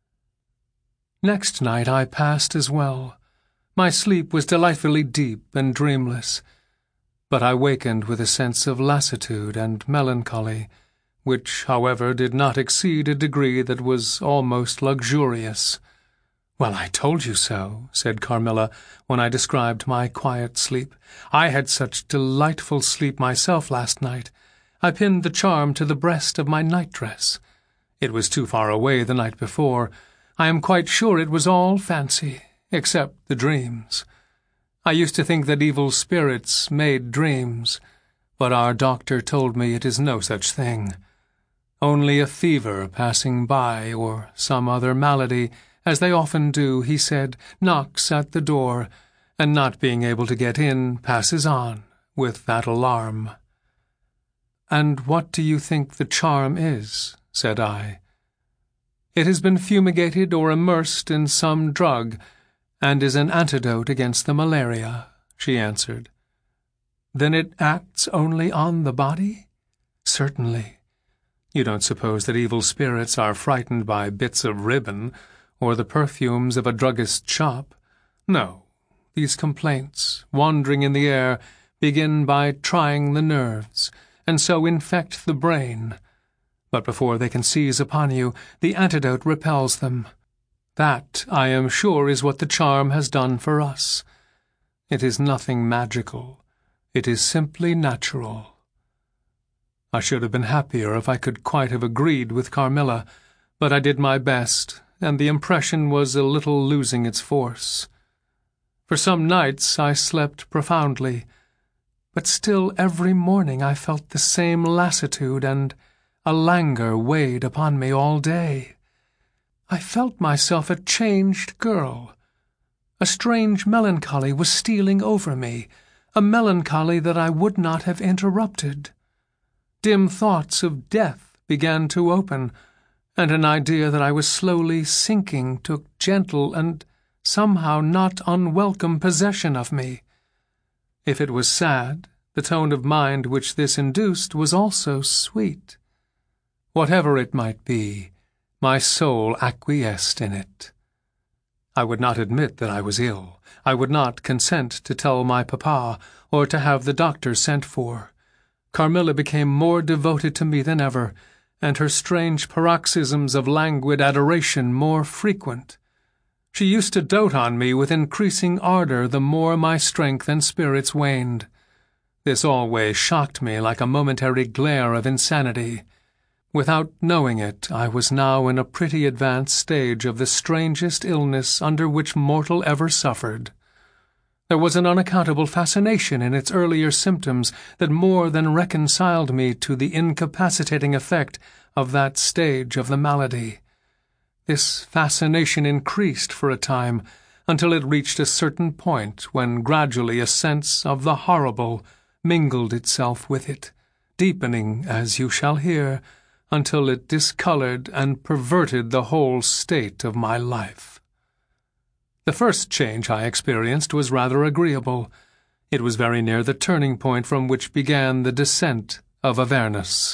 Next night I passed as well. My sleep was delightfully deep and dreamless, but I wakened with a sense of lassitude and melancholy, which, however, did not exceed a degree that was almost luxurious. "Well, I told you so," said Carmilla, when I described my quiet sleep. "I had such delightful sleep myself last night. I pinned the charm to the breast of my nightdress. It was too far away the night before. I am quite sure it was all fancy, except the dreams. I used to think that evil spirits made dreams, but our doctor told me it is no such thing. Only a fever passing by, or some other malady, as they often do, he said, knocks at the door, and not being able to get in, passes on, with that alarm." "And what do you think the charm is?" said I. "It has been fumigated or immersed in some drug, and is an antidote against the malaria," she answered. "Then it acts only on the body?" "Certainly. You don't suppose that evil spirits are frightened by bits of ribbon, or the perfumes of a druggist's shop? No, these complaints, wandering in the air, begin by trying the nerves, and so infect the brain. But before they can seize upon you, the antidote repels them. That, I am sure, is what the charm has done for us. It is nothing magical. It is simply natural." I should have been happier if I could quite have agreed with Carmilla, but I did my best, and the impression was a little losing its force. For some nights I slept profoundly, but still every morning I felt the same lassitude, and a languor weighed upon me all day. I felt myself a changed girl. A strange melancholy was stealing over me, a melancholy that I would not have interrupted. Dim thoughts of death began to open, and an idea that I was slowly sinking took gentle and somehow not unwelcome possession of me. If it was sad, the tone of mind which this induced was also sweet. Whatever it might be, my soul acquiesced in it. I would not admit that I was ill. I would not consent to tell my papa, or to have the doctor sent for. Carmilla became more devoted to me than ever, and her strange paroxysms of languid adoration more frequent. She used to dote on me with increasing ardor the more my strength and spirits waned. This always shocked me like a momentary glare of insanity. Without knowing it, I was now in a pretty advanced stage of the strangest illness under which mortal ever suffered. There was an unaccountable fascination in its earlier symptoms that more than reconciled me to the incapacitating effect of that stage of the malady. This fascination increased for a time, until it reached a certain point when gradually a sense of the horrible mingled itself with it, deepening, as you shall hear, until it discolored and perverted the whole state of my life. The first change I experienced was rather agreeable. It was very near the turning point from which began the descent of Avernus.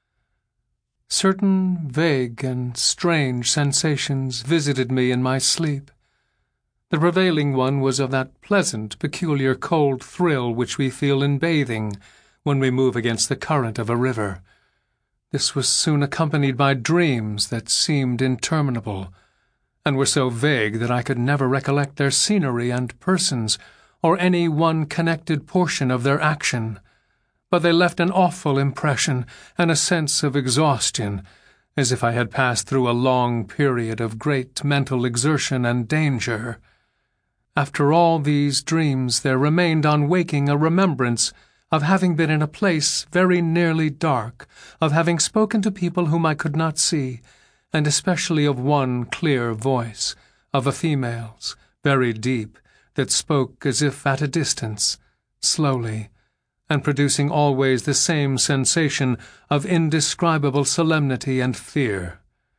Certain vague and strange sensations visited me in my sleep. The prevailing one was of that pleasant, peculiar cold thrill which we feel in bathing when we move against the current of a river. This was soon accompanied by dreams that seemed interminable, and were so vague that I could never recollect their scenery and persons, or any one connected portion of their action. But they left an awful impression and a sense of exhaustion, as if I had passed through a long period of great mental exertion and danger. After all these dreams there remained on waking a remembrance of having been in a place very nearly dark, of having spoken to people whom I could not see, and especially of one clear voice, of a female's, very deep, that spoke as if at a distance, slowly, and producing always the same sensation of indescribable solemnity and fear.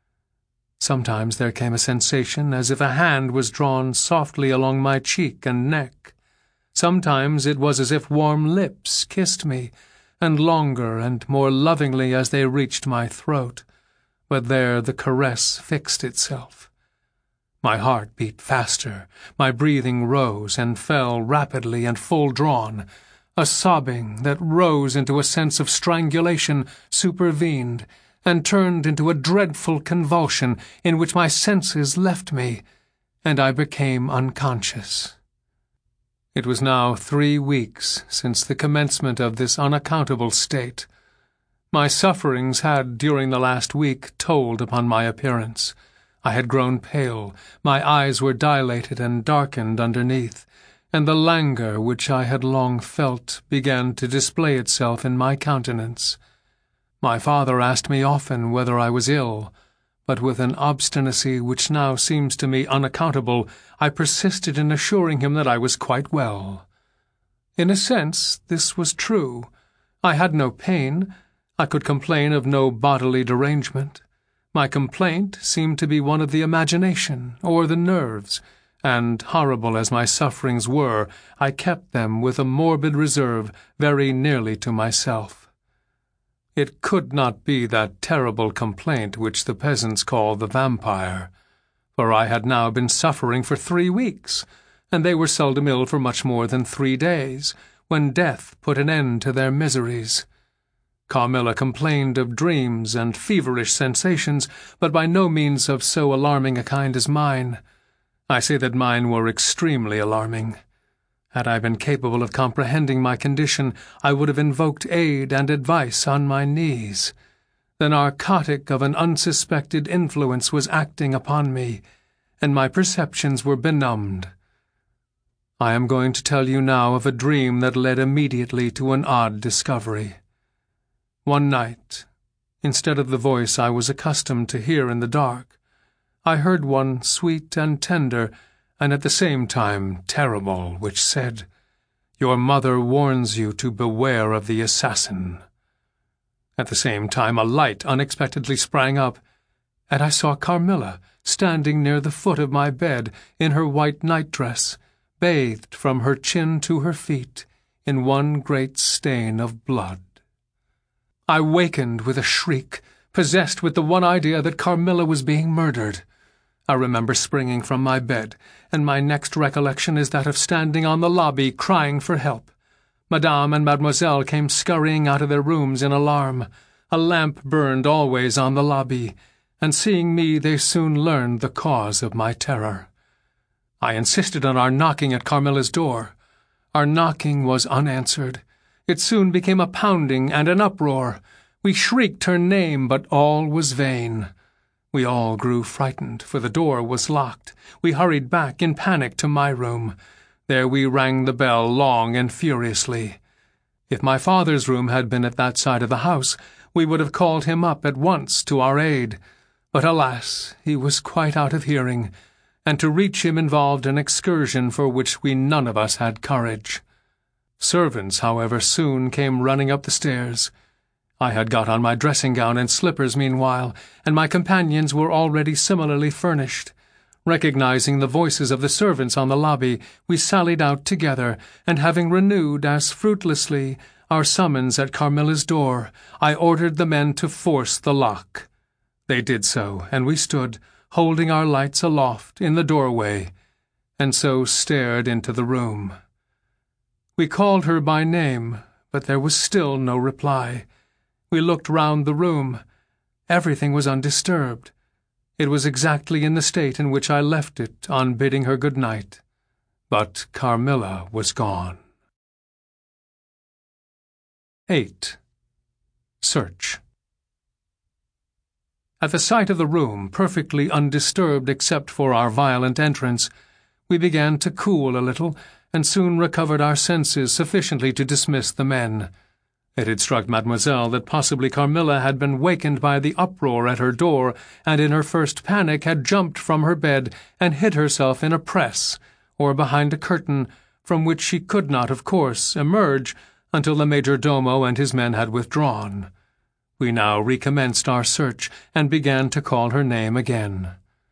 Sometimes there came a sensation as if a hand was drawn softly along my cheek and neck. Sometimes it was as if warm lips kissed me, and longer and more lovingly as they reached my throat, but there the caress fixed itself. My heart beat faster, my breathing rose and fell rapidly and full-drawn. A sobbing that rose into a sense of strangulation supervened, and turned into a dreadful convulsion in which my senses left me, and I became unconscious. It was now 3 weeks since the commencement of this unaccountable state. My sufferings had, during the last week, told upon my appearance. I had grown pale, my eyes were dilated and darkened underneath, and the languor which I had long felt began to display itself in my countenance. My father asked me often whether I was ill, but with an obstinacy which now seems to me unaccountable, I persisted in assuring him that I was quite well. In a sense, this was true. I had no pain. I could complain of no bodily derangement. My complaint seemed to be one of the imagination or the nerves, and, horrible as my sufferings were, I kept them with a morbid reserve very nearly to myself. It could not be that terrible complaint which the peasants call the vampire, for I had now been suffering for 3 weeks, and they were seldom ill for much more than 3 days, when death put an end to their miseries. Carmilla complained of dreams and feverish sensations, but by no means of so alarming a kind as mine. I say that mine were extremely alarming. Had I been capable of comprehending my condition, I would have invoked aid and advice on my knees. The narcotic of an unsuspected influence was acting upon me, and my perceptions were benumbed. I am going to tell you now of a dream that led immediately to an odd discovery. One night, instead of the voice I was accustomed to hear in the dark, I heard one sweet and tender, and at the same time terrible, which said, "Your mother warns you to beware of the assassin." At the same time a light unexpectedly sprang up, and I saw Carmilla standing near the foot of my bed in her white nightdress, bathed from her chin to her feet in one great stain of blood. I wakened with a shriek, possessed with the one idea that Carmilla was being murdered. I remember springing from my bed, and my next recollection is that of standing on the lobby crying for help. Madame and Mademoiselle came scurrying out of their rooms in alarm. A lamp burned always on the lobby, and seeing me they soon learned the cause of my terror. I insisted on our knocking at Carmilla's door. Our knocking was unanswered. It soon became a pounding and an uproar. We shrieked her name, but all was vain. We all grew frightened, for the door was locked. We hurried back in panic to my room. There we rang the bell long and furiously. If my father's room had been at that side of the house, we would have called him up at once to our aid. But alas, he was quite out of hearing, and to reach him involved an excursion for which we none of us had courage. Servants, however, soon came running up the stairs. I had got on my dressing-gown and slippers meanwhile, and my companions were already similarly furnished. Recognizing the voices of the servants on the lobby, we sallied out together, and having renewed, as fruitlessly, our summons at Carmilla's door, I ordered the men to force the lock. They did so, and we stood, holding our lights aloft, in the doorway, and so stared into the room. We called her by name, but there was still no reply. We looked round the room. Everything was undisturbed. It was exactly in the state in which I left it on bidding her good night. But Carmilla was gone. 8. Search. At the sight of the room, perfectly undisturbed except for our violent entrance, we began to cool a little, and soon recovered our senses sufficiently to dismiss the men. It had struck Mademoiselle that possibly Carmilla had been wakened by the uproar at her door, and in her first panic had jumped from her bed and hid herself in a press, or behind a curtain, from which she could not, of course, emerge until the major domo and his men had withdrawn. We now recommenced our search, and began to call her name again.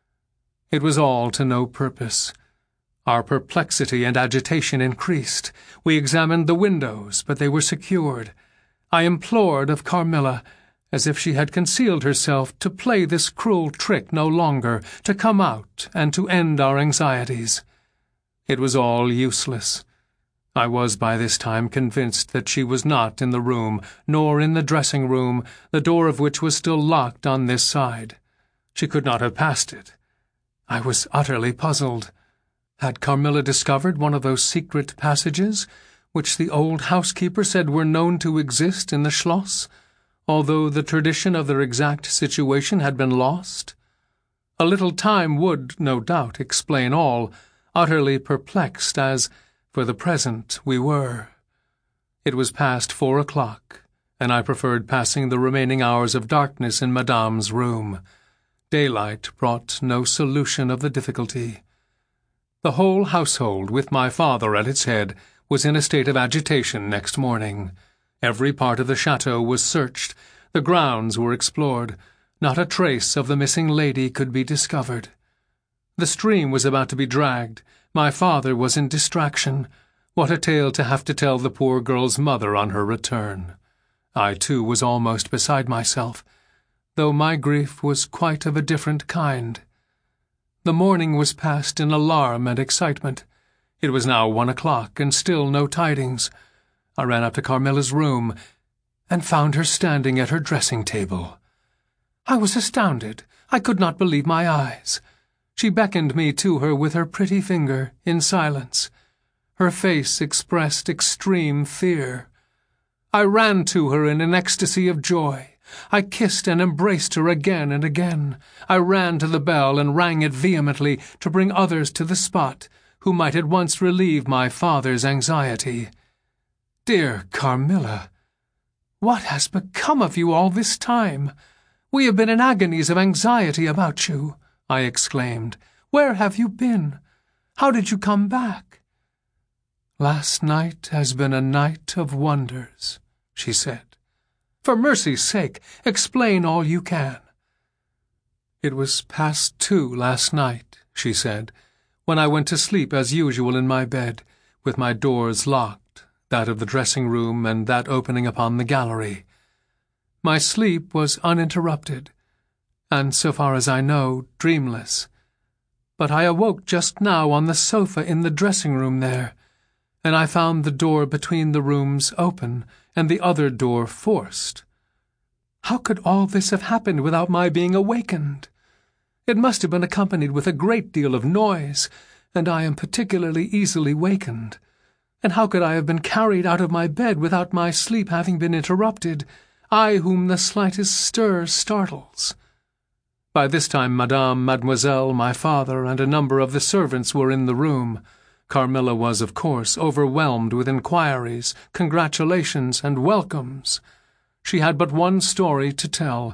It was all to no purpose. Our perplexity and agitation increased. We examined the windows, but they were secured. I implored of Carmilla, as if she had concealed herself, to play this cruel trick no longer, to come out, and to end our anxieties. It was all useless. I was by this time convinced that she was not in the room, nor in the dressing-room, the door of which was still locked on this side. She could not have passed it. I was utterly puzzled. Had Carmilla discovered one of those secret passages which the old housekeeper said were known to exist in the Schloss, although the tradition of their exact situation had been lost? A little time would, no doubt, explain all, utterly perplexed as, for the present, we were. It was past 4 o'clock, and I preferred passing the remaining hours of darkness in Madame's room. Daylight brought no solution of the difficulty. The whole household, with my father at its head, was in a state of agitation next morning. Every part of the chateau was searched. The grounds were explored. Not a trace of the missing lady could be discovered. The stream was about to be dragged. My father was in distraction. What a tale to have to tell the poor girl's mother on her return. I, too, was almost beside myself, though my grief was quite of a different kind. The morning was passed in alarm and excitement. It was now 1 o'clock, and still no tidings. I ran up to Carmilla's room, and found her standing at her dressing-table. I was astounded. I could not believe my eyes. She beckoned me to her with her pretty finger, in silence. Her face expressed extreme fear. I ran to her in an ecstasy of joy. I kissed and embraced her again and again. I ran to the bell and rang it vehemently to bring others to the spot, who might at once relieve my father's anxiety. "Dear Carmilla, what has become of you all this time? We have been in agonies of anxiety about you," I exclaimed. "Where have you been? How did you come back?" "Last night has been a night of wonders," she said. "For mercy's sake, explain all you can." "It was past 2 last night," she said, "when I went to sleep as usual in my bed, with my doors locked, that of the dressing-room and that opening upon the gallery. My sleep was uninterrupted, and, so far as I know, dreamless. But I awoke just now on the sofa in the dressing-room there, and I found the door between the rooms open and the other door forced. How could all this have happened without my being awakened? It must have been accompanied with a great deal of noise, and I am particularly easily wakened. And how could I have been carried out of my bed without my sleep having been interrupted, I whom the slightest stir startles?" By this time Mademoiselle, my father, and a number of the servants were in the room. Carmilla was, of course, overwhelmed with inquiries, congratulations, and welcomes. She had but one story to tell,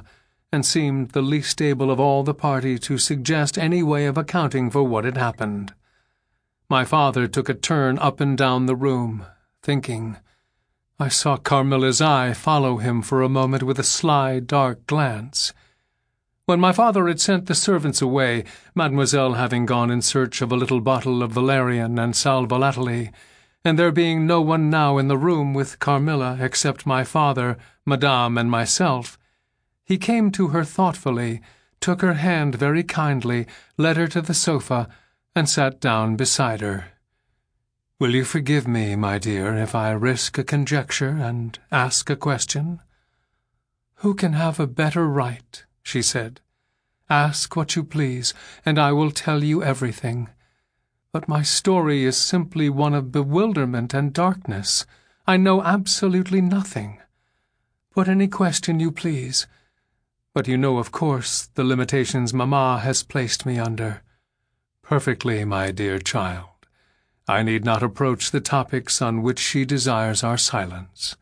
and seemed the least able of all the party to suggest any way of accounting for what had happened. My father took a turn up and down the room, thinking. I saw Carmilla's eye follow him for a moment with a sly, dark glance. When my father had sent the servants away, Mademoiselle having gone in search of a little bottle of valerian and sal volatile, and there being no one now in the room with Carmilla except my father, Madame, and myself, he came to her thoughtfully, took her hand very kindly, led her to the sofa, and sat down beside her. "Will you forgive me, my dear, if I risk a conjecture and ask a question?" "Who can have a better right?" she said. "Ask what you please, and I will tell you everything. But my story is simply one of bewilderment and darkness. I know absolutely nothing. Put any question you please. But you know, of course, the limitations Mamma has placed me under." "Perfectly, my dear child. I need not approach the topics on which she desires our silence.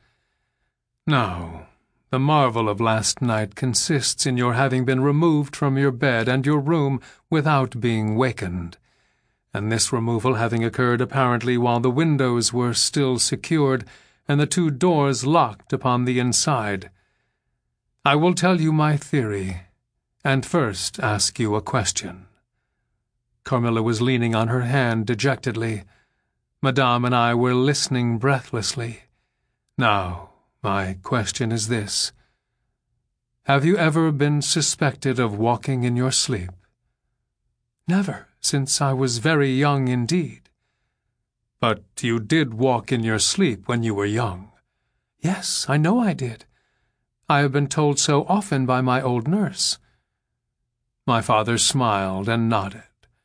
Now, the marvel of last night consists in your having been removed from your bed and your room without being wakened, and this removal having occurred apparently while the windows were still secured and the 2 doors locked upon the inside. I will tell you my theory, and first ask you a question." Carmilla was leaning on her hand dejectedly. Madame and I were listening breathlessly. "Now, my question is this. Have you ever been suspected of walking in your sleep?" "Never, since I was very young indeed." "But you did walk in your sleep when you were young?" "Yes, I know I did. I have been told so often by my old nurse." My father smiled and nodded.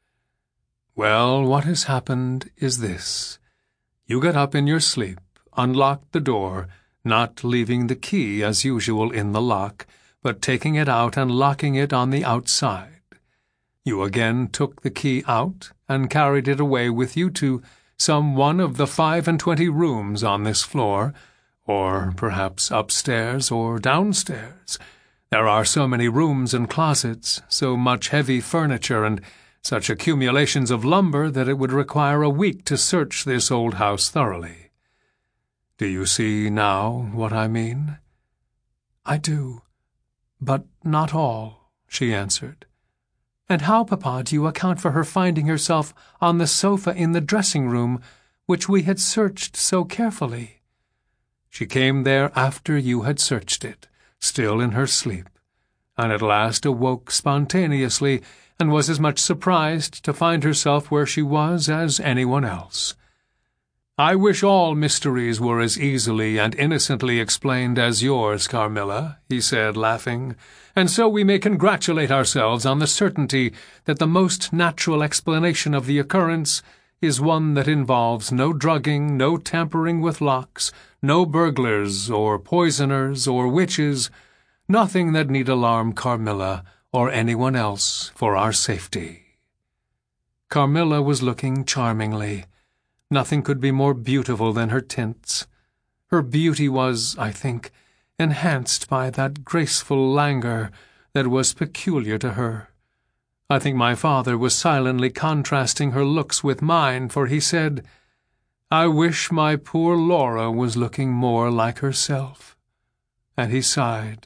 "Well, what has happened is this. You got up in your sleep, unlocked the door, not leaving the key as usual in the lock, but taking it out and locking it on the outside. You again took the key out and carried it away with you to some one of the 25 rooms on this floor, or perhaps upstairs or downstairs. There are so many rooms and closets, so much heavy furniture, and such accumulations of lumber that it would require a week to search this old house thoroughly. Do you see now what I mean?" "I do, but not all," she answered. "And how, Papa, do you account for her finding herself on the sofa in the dressing-room, which we had searched so carefully?" "She came there after you had searched it, still in her sleep, and at last awoke spontaneously, and was as much surprised to find herself where she was as anyone else. I wish all mysteries were as easily and innocently explained as yours, Carmilla," he said, laughing, "and so we may congratulate ourselves on the certainty that the most natural explanation of the occurrence is one that involves no drugging, no tampering with locks, no burglars or poisoners or witches, nothing that need alarm Carmilla or anyone else for our safety." Carmilla was looking charmingly. Nothing could be more beautiful than her tints. Her beauty was, I think, enhanced by that graceful languor that was peculiar to her. I think my father was silently contrasting her looks with mine, for he said, "I wish my poor Laura was looking more like herself." And he sighed.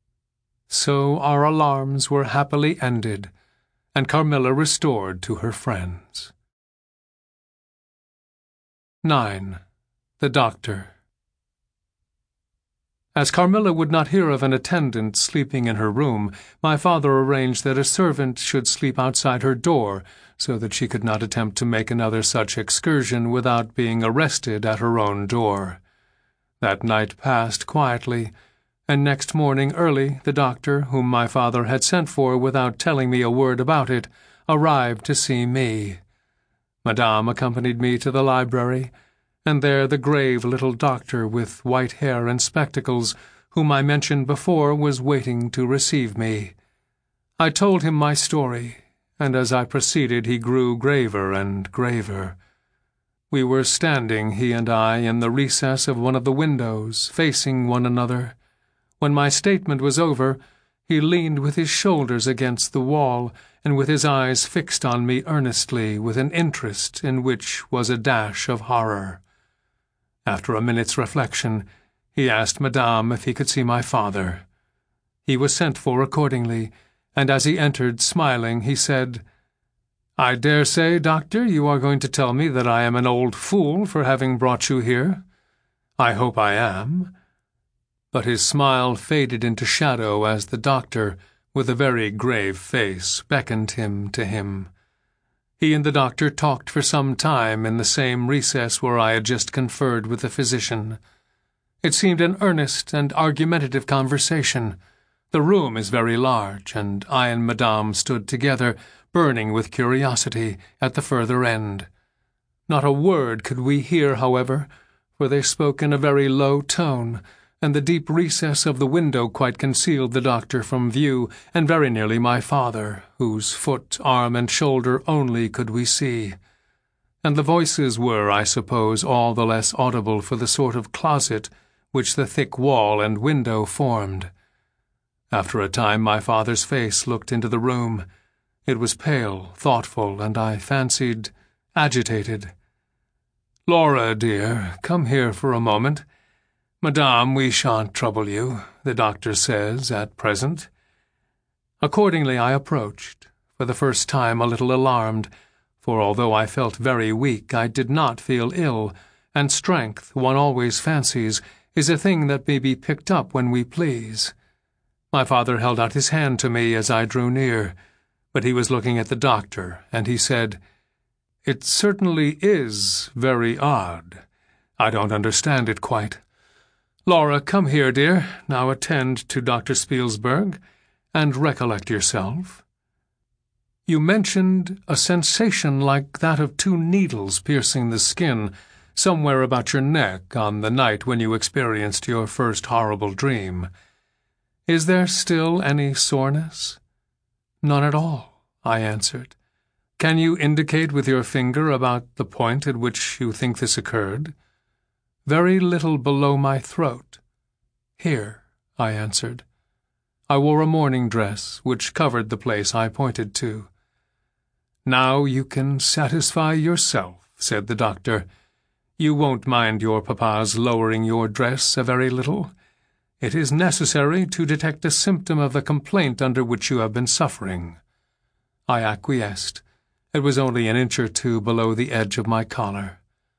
So our alarms were happily ended, and Carmilla restored to her friends. 9. The Doctor. As Carmilla would not hear of an attendant sleeping in her room, my father arranged that a servant should sleep outside her door, so that she could not attempt to make another such excursion without being arrested at her own door. That night passed quietly, and next morning early the doctor, whom my father had sent for without telling me a word about it, arrived to see me. Madame accompanied me to the library, and there the grave little doctor with white hair and spectacles, whom I mentioned before, was waiting to receive me. I told him my story, and as I proceeded he grew graver and graver. We were standing, he and I, in the recess of one of the windows, facing one another. When my statement was over, He leaned with his shoulders against the wall, and with his eyes fixed on me earnestly, with an interest in which was a dash of horror. After a minute's reflection, he asked Madame if he could see my father. He was sent for accordingly, and as he entered, smiling, he said, "I dare say, doctor, you are going to tell me that I am an old fool for having brought you here. I hope I am." But his smile faded into shadow as the doctor, with a very grave face, beckoned him to him. He and the doctor talked for some time in the same recess where I had just conferred with the physician. It seemed an earnest and argumentative conversation. The room is very large, and I and Madame stood together, burning with curiosity, at the further end. Not a word could we hear, however, for they spoke in a very low tone, and the deep recess of the window quite concealed the doctor from view, and very nearly my father, whose foot, arm, and shoulder only could we see. And the voices were, I suppose, all the less audible for the sort of closet which the thick wall and window formed. After a time my father's face looked into the room. It was pale, thoughtful, and I fancied agitated. "Laura, dear, come here for a moment. Madame, we shan't trouble you, the doctor says, at present." Accordingly I approached, for the first time a little alarmed, for although I felt very weak, I did not feel ill, and strength, one always fancies, is a thing that may be picked up when we please. My father held out his hand to me as I drew near, but he was looking at the doctor, and he said, "It certainly is very odd. I don't understand it quite. Laura, come here, dear. Now attend to Dr. Spielsberg, and recollect yourself. You mentioned a sensation like that of 2 needles piercing the skin somewhere about your neck on the night when you experienced your first horrible dream. Is there still any soreness?" "None at all," I answered. "Can you indicate with your finger about the point at which you think this occurred?" "Very little below my throat." "Here," I answered. I wore a morning dress, which covered the place I pointed to. "Now you can satisfy yourself," said the doctor. "You won't mind your papa's lowering your dress a very little. It is necessary to detect a symptom of the complaint under which you have been suffering." I acquiesced. It was only an inch or 2 below the edge of my collar.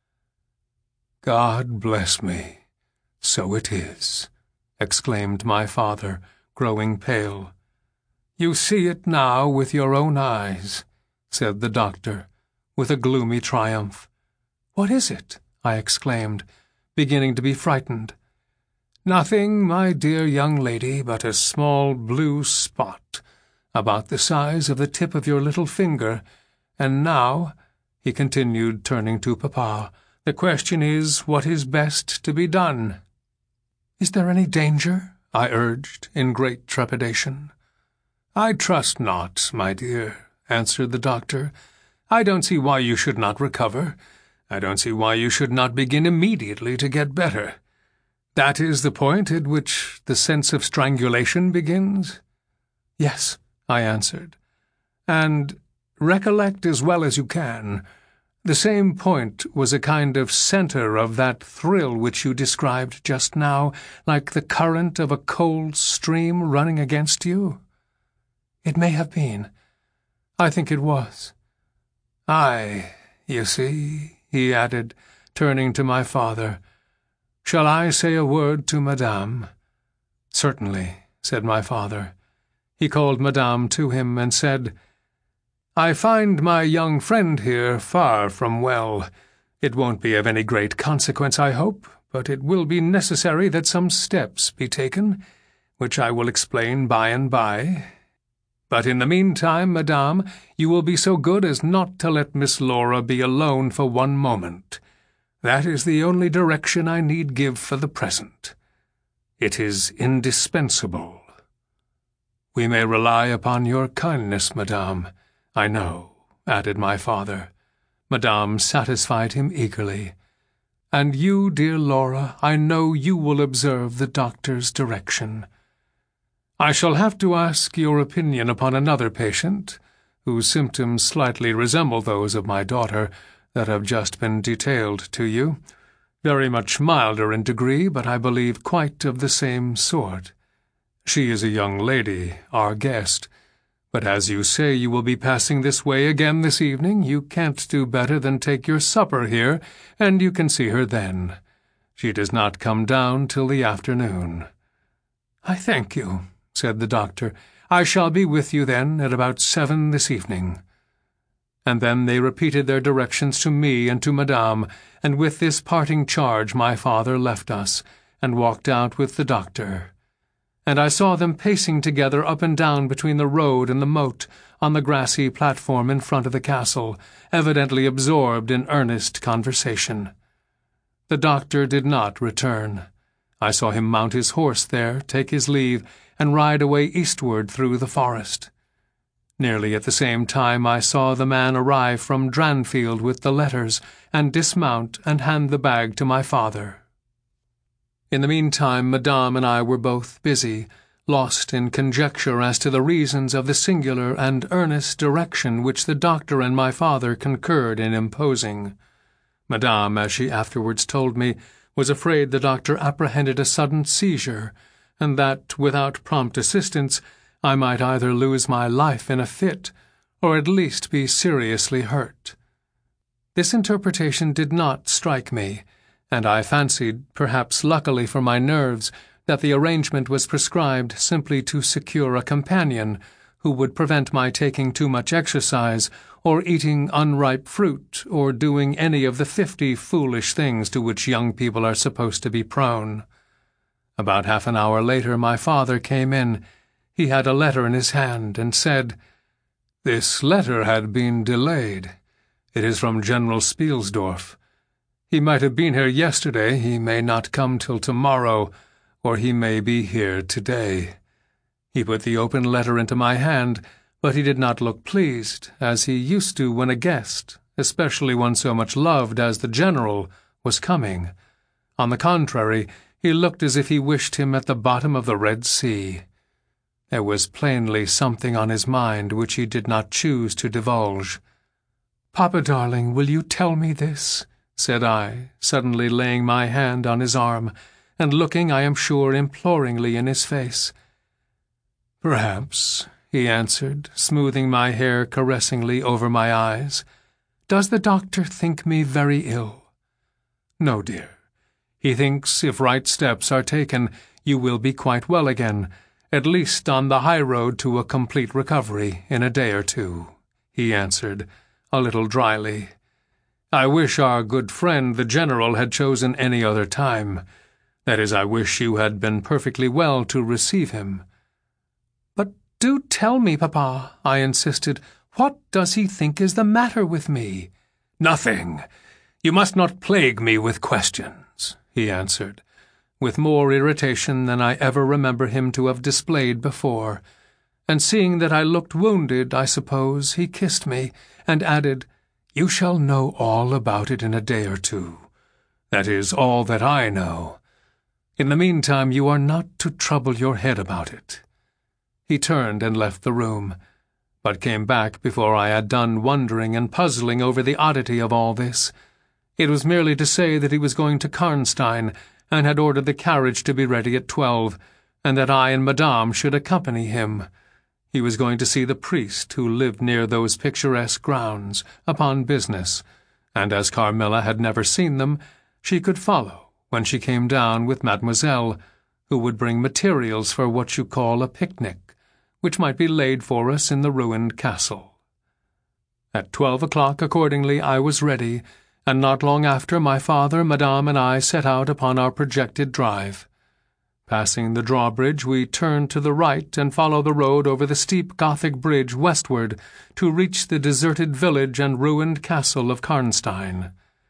"God bless me, so it is," exclaimed my father, growing pale. "You see it now with your own eyes," said the doctor, with a gloomy triumph. "What is it?" I exclaimed, beginning to be frightened. "Nothing, my dear young lady, but a small blue spot, about the size of the tip of your little finger, and now," he continued, turning to Papa, "the question is, what is best to be done?" "Is there any danger?" I urged, in great trepidation. "I trust not, my dear," answered the doctor. "I don't see why you should not recover. I don't see why you should not begin immediately to get better. That is the point at which the sense of strangulation begins?" "Yes," I answered. "And recollect as well as you can, the same point was a kind of center of that thrill which you described just now, like the current of a cold stream running against you?" "It may have been. I think it was." "Aye, you see," he added, turning to my father. "Shall I say a word to Madame?" "Certainly," said my father. He called Madame to him and said, "I find my young friend here far from well. It won't be of any great consequence, I hope, but it will be necessary that some steps be taken, which I will explain by and by. But in the meantime, Madame, you will be so good as not to let Miss Laura be alone for one moment. That is the only direction I need give for the present. It is indispensable." "We may rely upon your kindness, Madame, I know," added my father. Madame satisfied him eagerly. "And you, dear Laura, I know you will observe the doctor's direction." I shall have to ask your opinion upon another patient, whose symptoms slightly resemble those of my daughter that have just been detailed to you. Very much milder in degree, but I believe quite of the same sort. She is a young lady, our guest, but as you say you will be passing this way again this evening, you can't do better than take your supper here, and you can see her then. She does not come down till the afternoon." "I thank you," said the doctor. "I shall be with you, then, at about 7 this evening." And then they repeated their directions to me and to Madame, and with this parting charge my father left us, and walked out with the doctor. And I saw them pacing together up and down between the road and the moat, on the grassy platform in front of the castle, evidently absorbed in earnest conversation. The doctor did not return. I saw him mount his horse there, take his leave, and ride away eastward through the forest. Nearly at the same time I saw the man arrive from Dranfield with the letters, and dismount and hand the bag to my father. In the meantime Madame and I were both busy, lost in conjecture as to the reasons of the singular and earnest direction which the doctor and my father concurred in imposing. Madame, as she afterwards told me, was afraid the doctor apprehended a sudden seizure, and that, without prompt assistance, I might either lose my life in a fit, or at least be seriously hurt. This interpretation did not strike me, and I fancied, perhaps luckily for my nerves, that the arrangement was prescribed simply to secure a companion who would prevent my taking too much exercise, or eating unripe fruit, or doing any of the 50 foolish things to which young people are supposed to be prone. About half an hour later my father came in. He had a letter in his hand, and said, "This letter had been delayed. It is from General Spielsdorf. He might have been here yesterday, he may not come till tomorrow, or he may be here today." He put the open letter into my hand, but he did not look pleased, as he used to when a guest, especially one so much loved as the General, was coming. On the contrary, he looked as if he wished him at the bottom of the Red Sea. There was plainly something on his mind which he did not choose to divulge. "Papa, darling, will you tell me this?" said I, suddenly laying my hand on his arm, and looking, I am sure, imploringly in his face. "Perhaps," he answered, smoothing my hair caressingly over my eyes. "Does the doctor think me very ill?" "No, dear. He thinks, if right steps are taken, you will be quite well again, at least on the high road to a complete recovery in a day or two," he answered, a little dryly. "I wish our good friend the General had chosen any other time. That is, I wish you had been perfectly well to receive him." "But do tell me, Papa," I insisted. "What does he think is the matter with me?" "Nothing. You must not plague me with questions," he answered, with more irritation than I ever remember him to have displayed before, and seeing that I looked wounded, I suppose, he kissed me, and added, "You shall know all about it in a day or two. That is all that I know. In the meantime you are not to trouble your head about it." He turned and left the room, but came back before I had done wondering and puzzling over the oddity of all this. It was merely to say that he was going to Karnstein, and had ordered the carriage to be ready at 12, and that I and Madame should accompany him. He was going to see the priest who lived near those picturesque grounds, upon business, and as Carmilla had never seen them, she could follow when she came down with Mademoiselle, who would bring materials for what you call a picnic, which might be laid for us in the ruined castle. At 12 o'clock, accordingly, I was ready, and not long after my father, Madame, and I set out upon our projected drive. Passing the drawbridge, we turned to the right and followed the road over the steep Gothic bridge westward to reach the deserted village and ruined castle of Karnstein.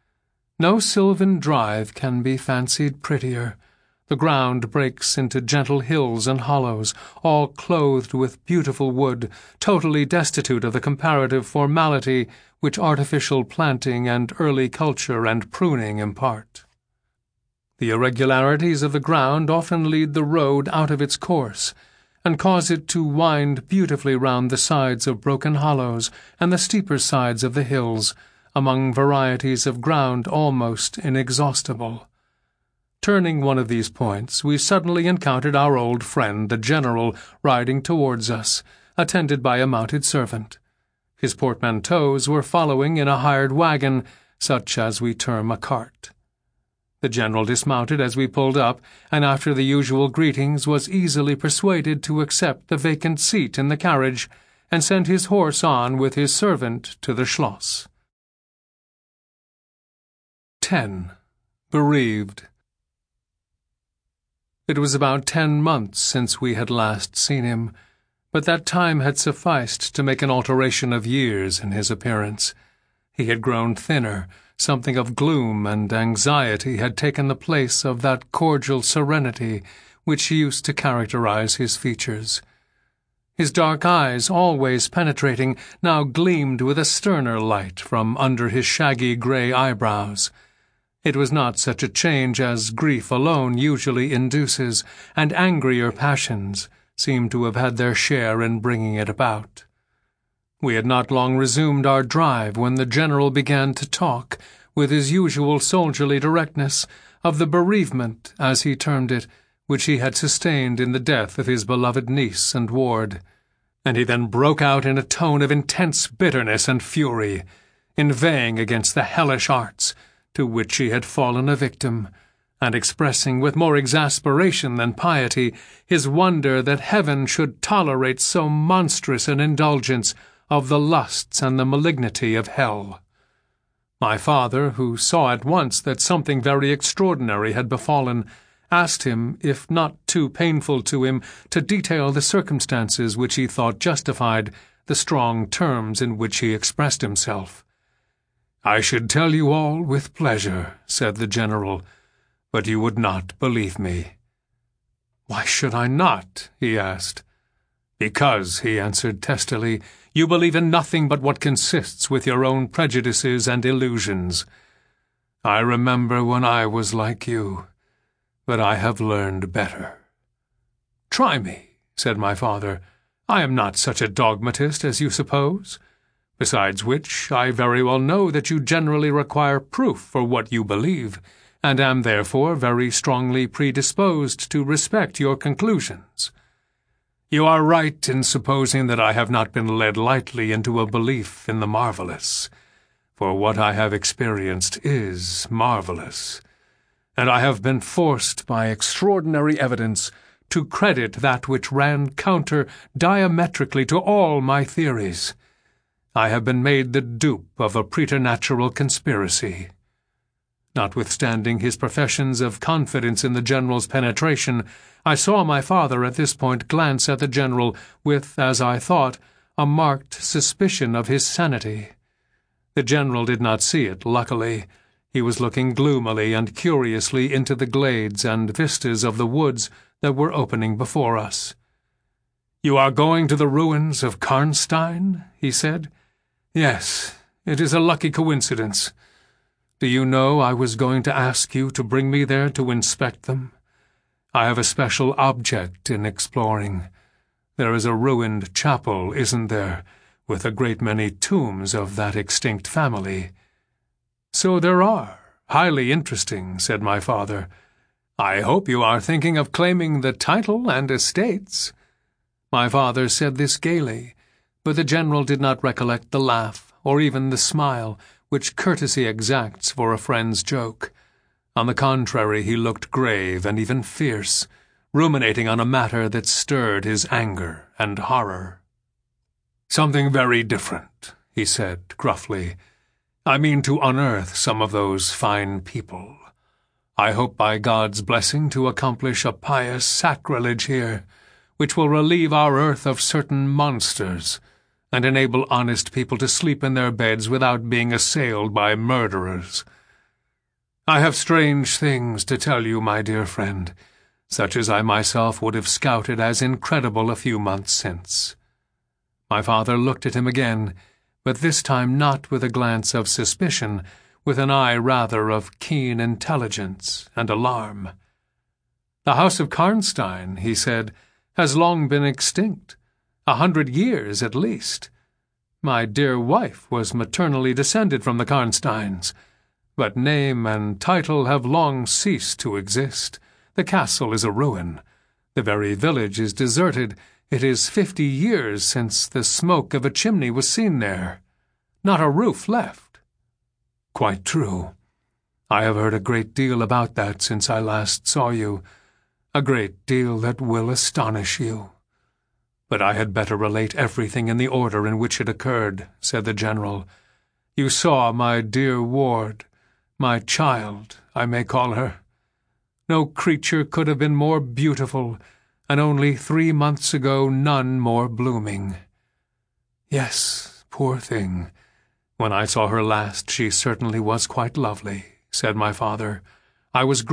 No sylvan drive can be fancied prettier. The ground breaks into gentle hills and hollows, all clothed with beautiful wood, totally destitute of the comparative formality which artificial planting and early culture and pruning impart. The irregularities of the ground often lead the road out of its course, and cause it to wind beautifully round the sides of broken hollows and the steeper sides of the hills, among varieties of ground almost inexhaustible. Turning one of these points, we suddenly encountered our old friend, the General, riding towards us, attended by a mounted servant. His portmanteaus were following in a hired wagon, such as we term a cart. The General dismounted as we pulled up, and after the usual greetings was easily persuaded to accept the vacant seat in the carriage, and sent his horse on with his servant to the Schloss. 10. Bereaved. It was about 10 months since we had last seen him, but that time had sufficed to make an alteration of years in his appearance. He had grown thinner, something of gloom and anxiety had taken the place of that cordial serenity which used to characterize his features. His dark eyes, always penetrating, now gleamed with a sterner light from under his shaggy grey eyebrows. It was not such a change as grief alone usually induces, and angrier passions seemed to have had their share in bringing it about. We had not long resumed our drive when the General began to talk, with his usual soldierly directness, of the bereavement, as he termed it, which he had sustained in the death of his beloved niece and ward, and he then broke out in a tone of intense bitterness and fury, inveighing against the hellish arts to which he had fallen a victim, and expressing with more exasperation than piety his wonder that heaven should tolerate so monstrous an indulgence of the lusts and the malignity of hell. My father, who saw at once that something very extraordinary had befallen, asked him, if not too painful to him, to detail the circumstances which he thought justified the strong terms in which he expressed himself. "I should tell you all with pleasure," said the General, "but you would not believe me." "Why should I not?" he asked. "Because," he answered testily, "you believe in nothing but what consists with your own prejudices and illusions. I remember when I was like you, but I have learned better." "Try me," said my father. "I am not such a dogmatist as you suppose. Besides which, I very well know that you generally require proof for what you believe, and am therefore very strongly predisposed to respect your conclusions. You are right in supposing that I have not been led lightly into a belief in the marvelous, for what I have experienced is marvelous, and I have been forced by extraordinary evidence to credit that which ran counter diametrically to all my theories. I have been made the dupe of a preternatural conspiracy." Notwithstanding his professions of confidence in the General's penetration, I saw my father at this point glance at the General with, as I thought, a marked suspicion of his sanity. The General did not see it, luckily. He was looking gloomily and curiously into the glades and vistas of the woods that were opening before us. "You are going to the ruins of Karnstein?" he said. "Yes, it is a lucky coincidence. Do you know I was going to ask you to bring me there to inspect them? I have a special object in exploring. There is a ruined chapel, isn't there, with a great many tombs of that extinct family." "So there are. Highly interesting," said my father. "I hope you are thinking of claiming the title and estates." My father said this gaily, but the General did not recollect the laugh, or even the smile, which courtesy exacts for a friend's joke. On the contrary, he looked grave and even fierce, ruminating on a matter that stirred his anger and horror. "Something very different," he said gruffly. "I mean to unearth some of those fine people. I hope by God's blessing to accomplish a pious sacrilege here, which will relieve our earth of certain monsters, and enable honest people to sleep in their beds without being assailed by murderers. I have strange things to tell you, my dear friend, such as I myself would have scouted as incredible a few months since." My father looked at him again, but this time not with a glance of suspicion, with an eye rather of keen intelligence and alarm. "The house of Karnstein," he said, has long been extinct, 100 years at least. My dear wife was maternally descended from the Karnsteins, but name and title have long ceased to exist. The castle is a ruin. The very village is deserted. It is 50 years since the smoke of a chimney was seen there. Not a roof left." "Quite true. I have heard a great deal about that since I last saw you, a great deal that will astonish you. But I had better relate everything in the order in which it occurred," said the general. "You saw my dear ward, my child, I may call her. No creature could have been more beautiful, and only 3 months ago none more blooming. Yes, poor thing. When I saw her last, she certainly was quite lovely," said my father. "I was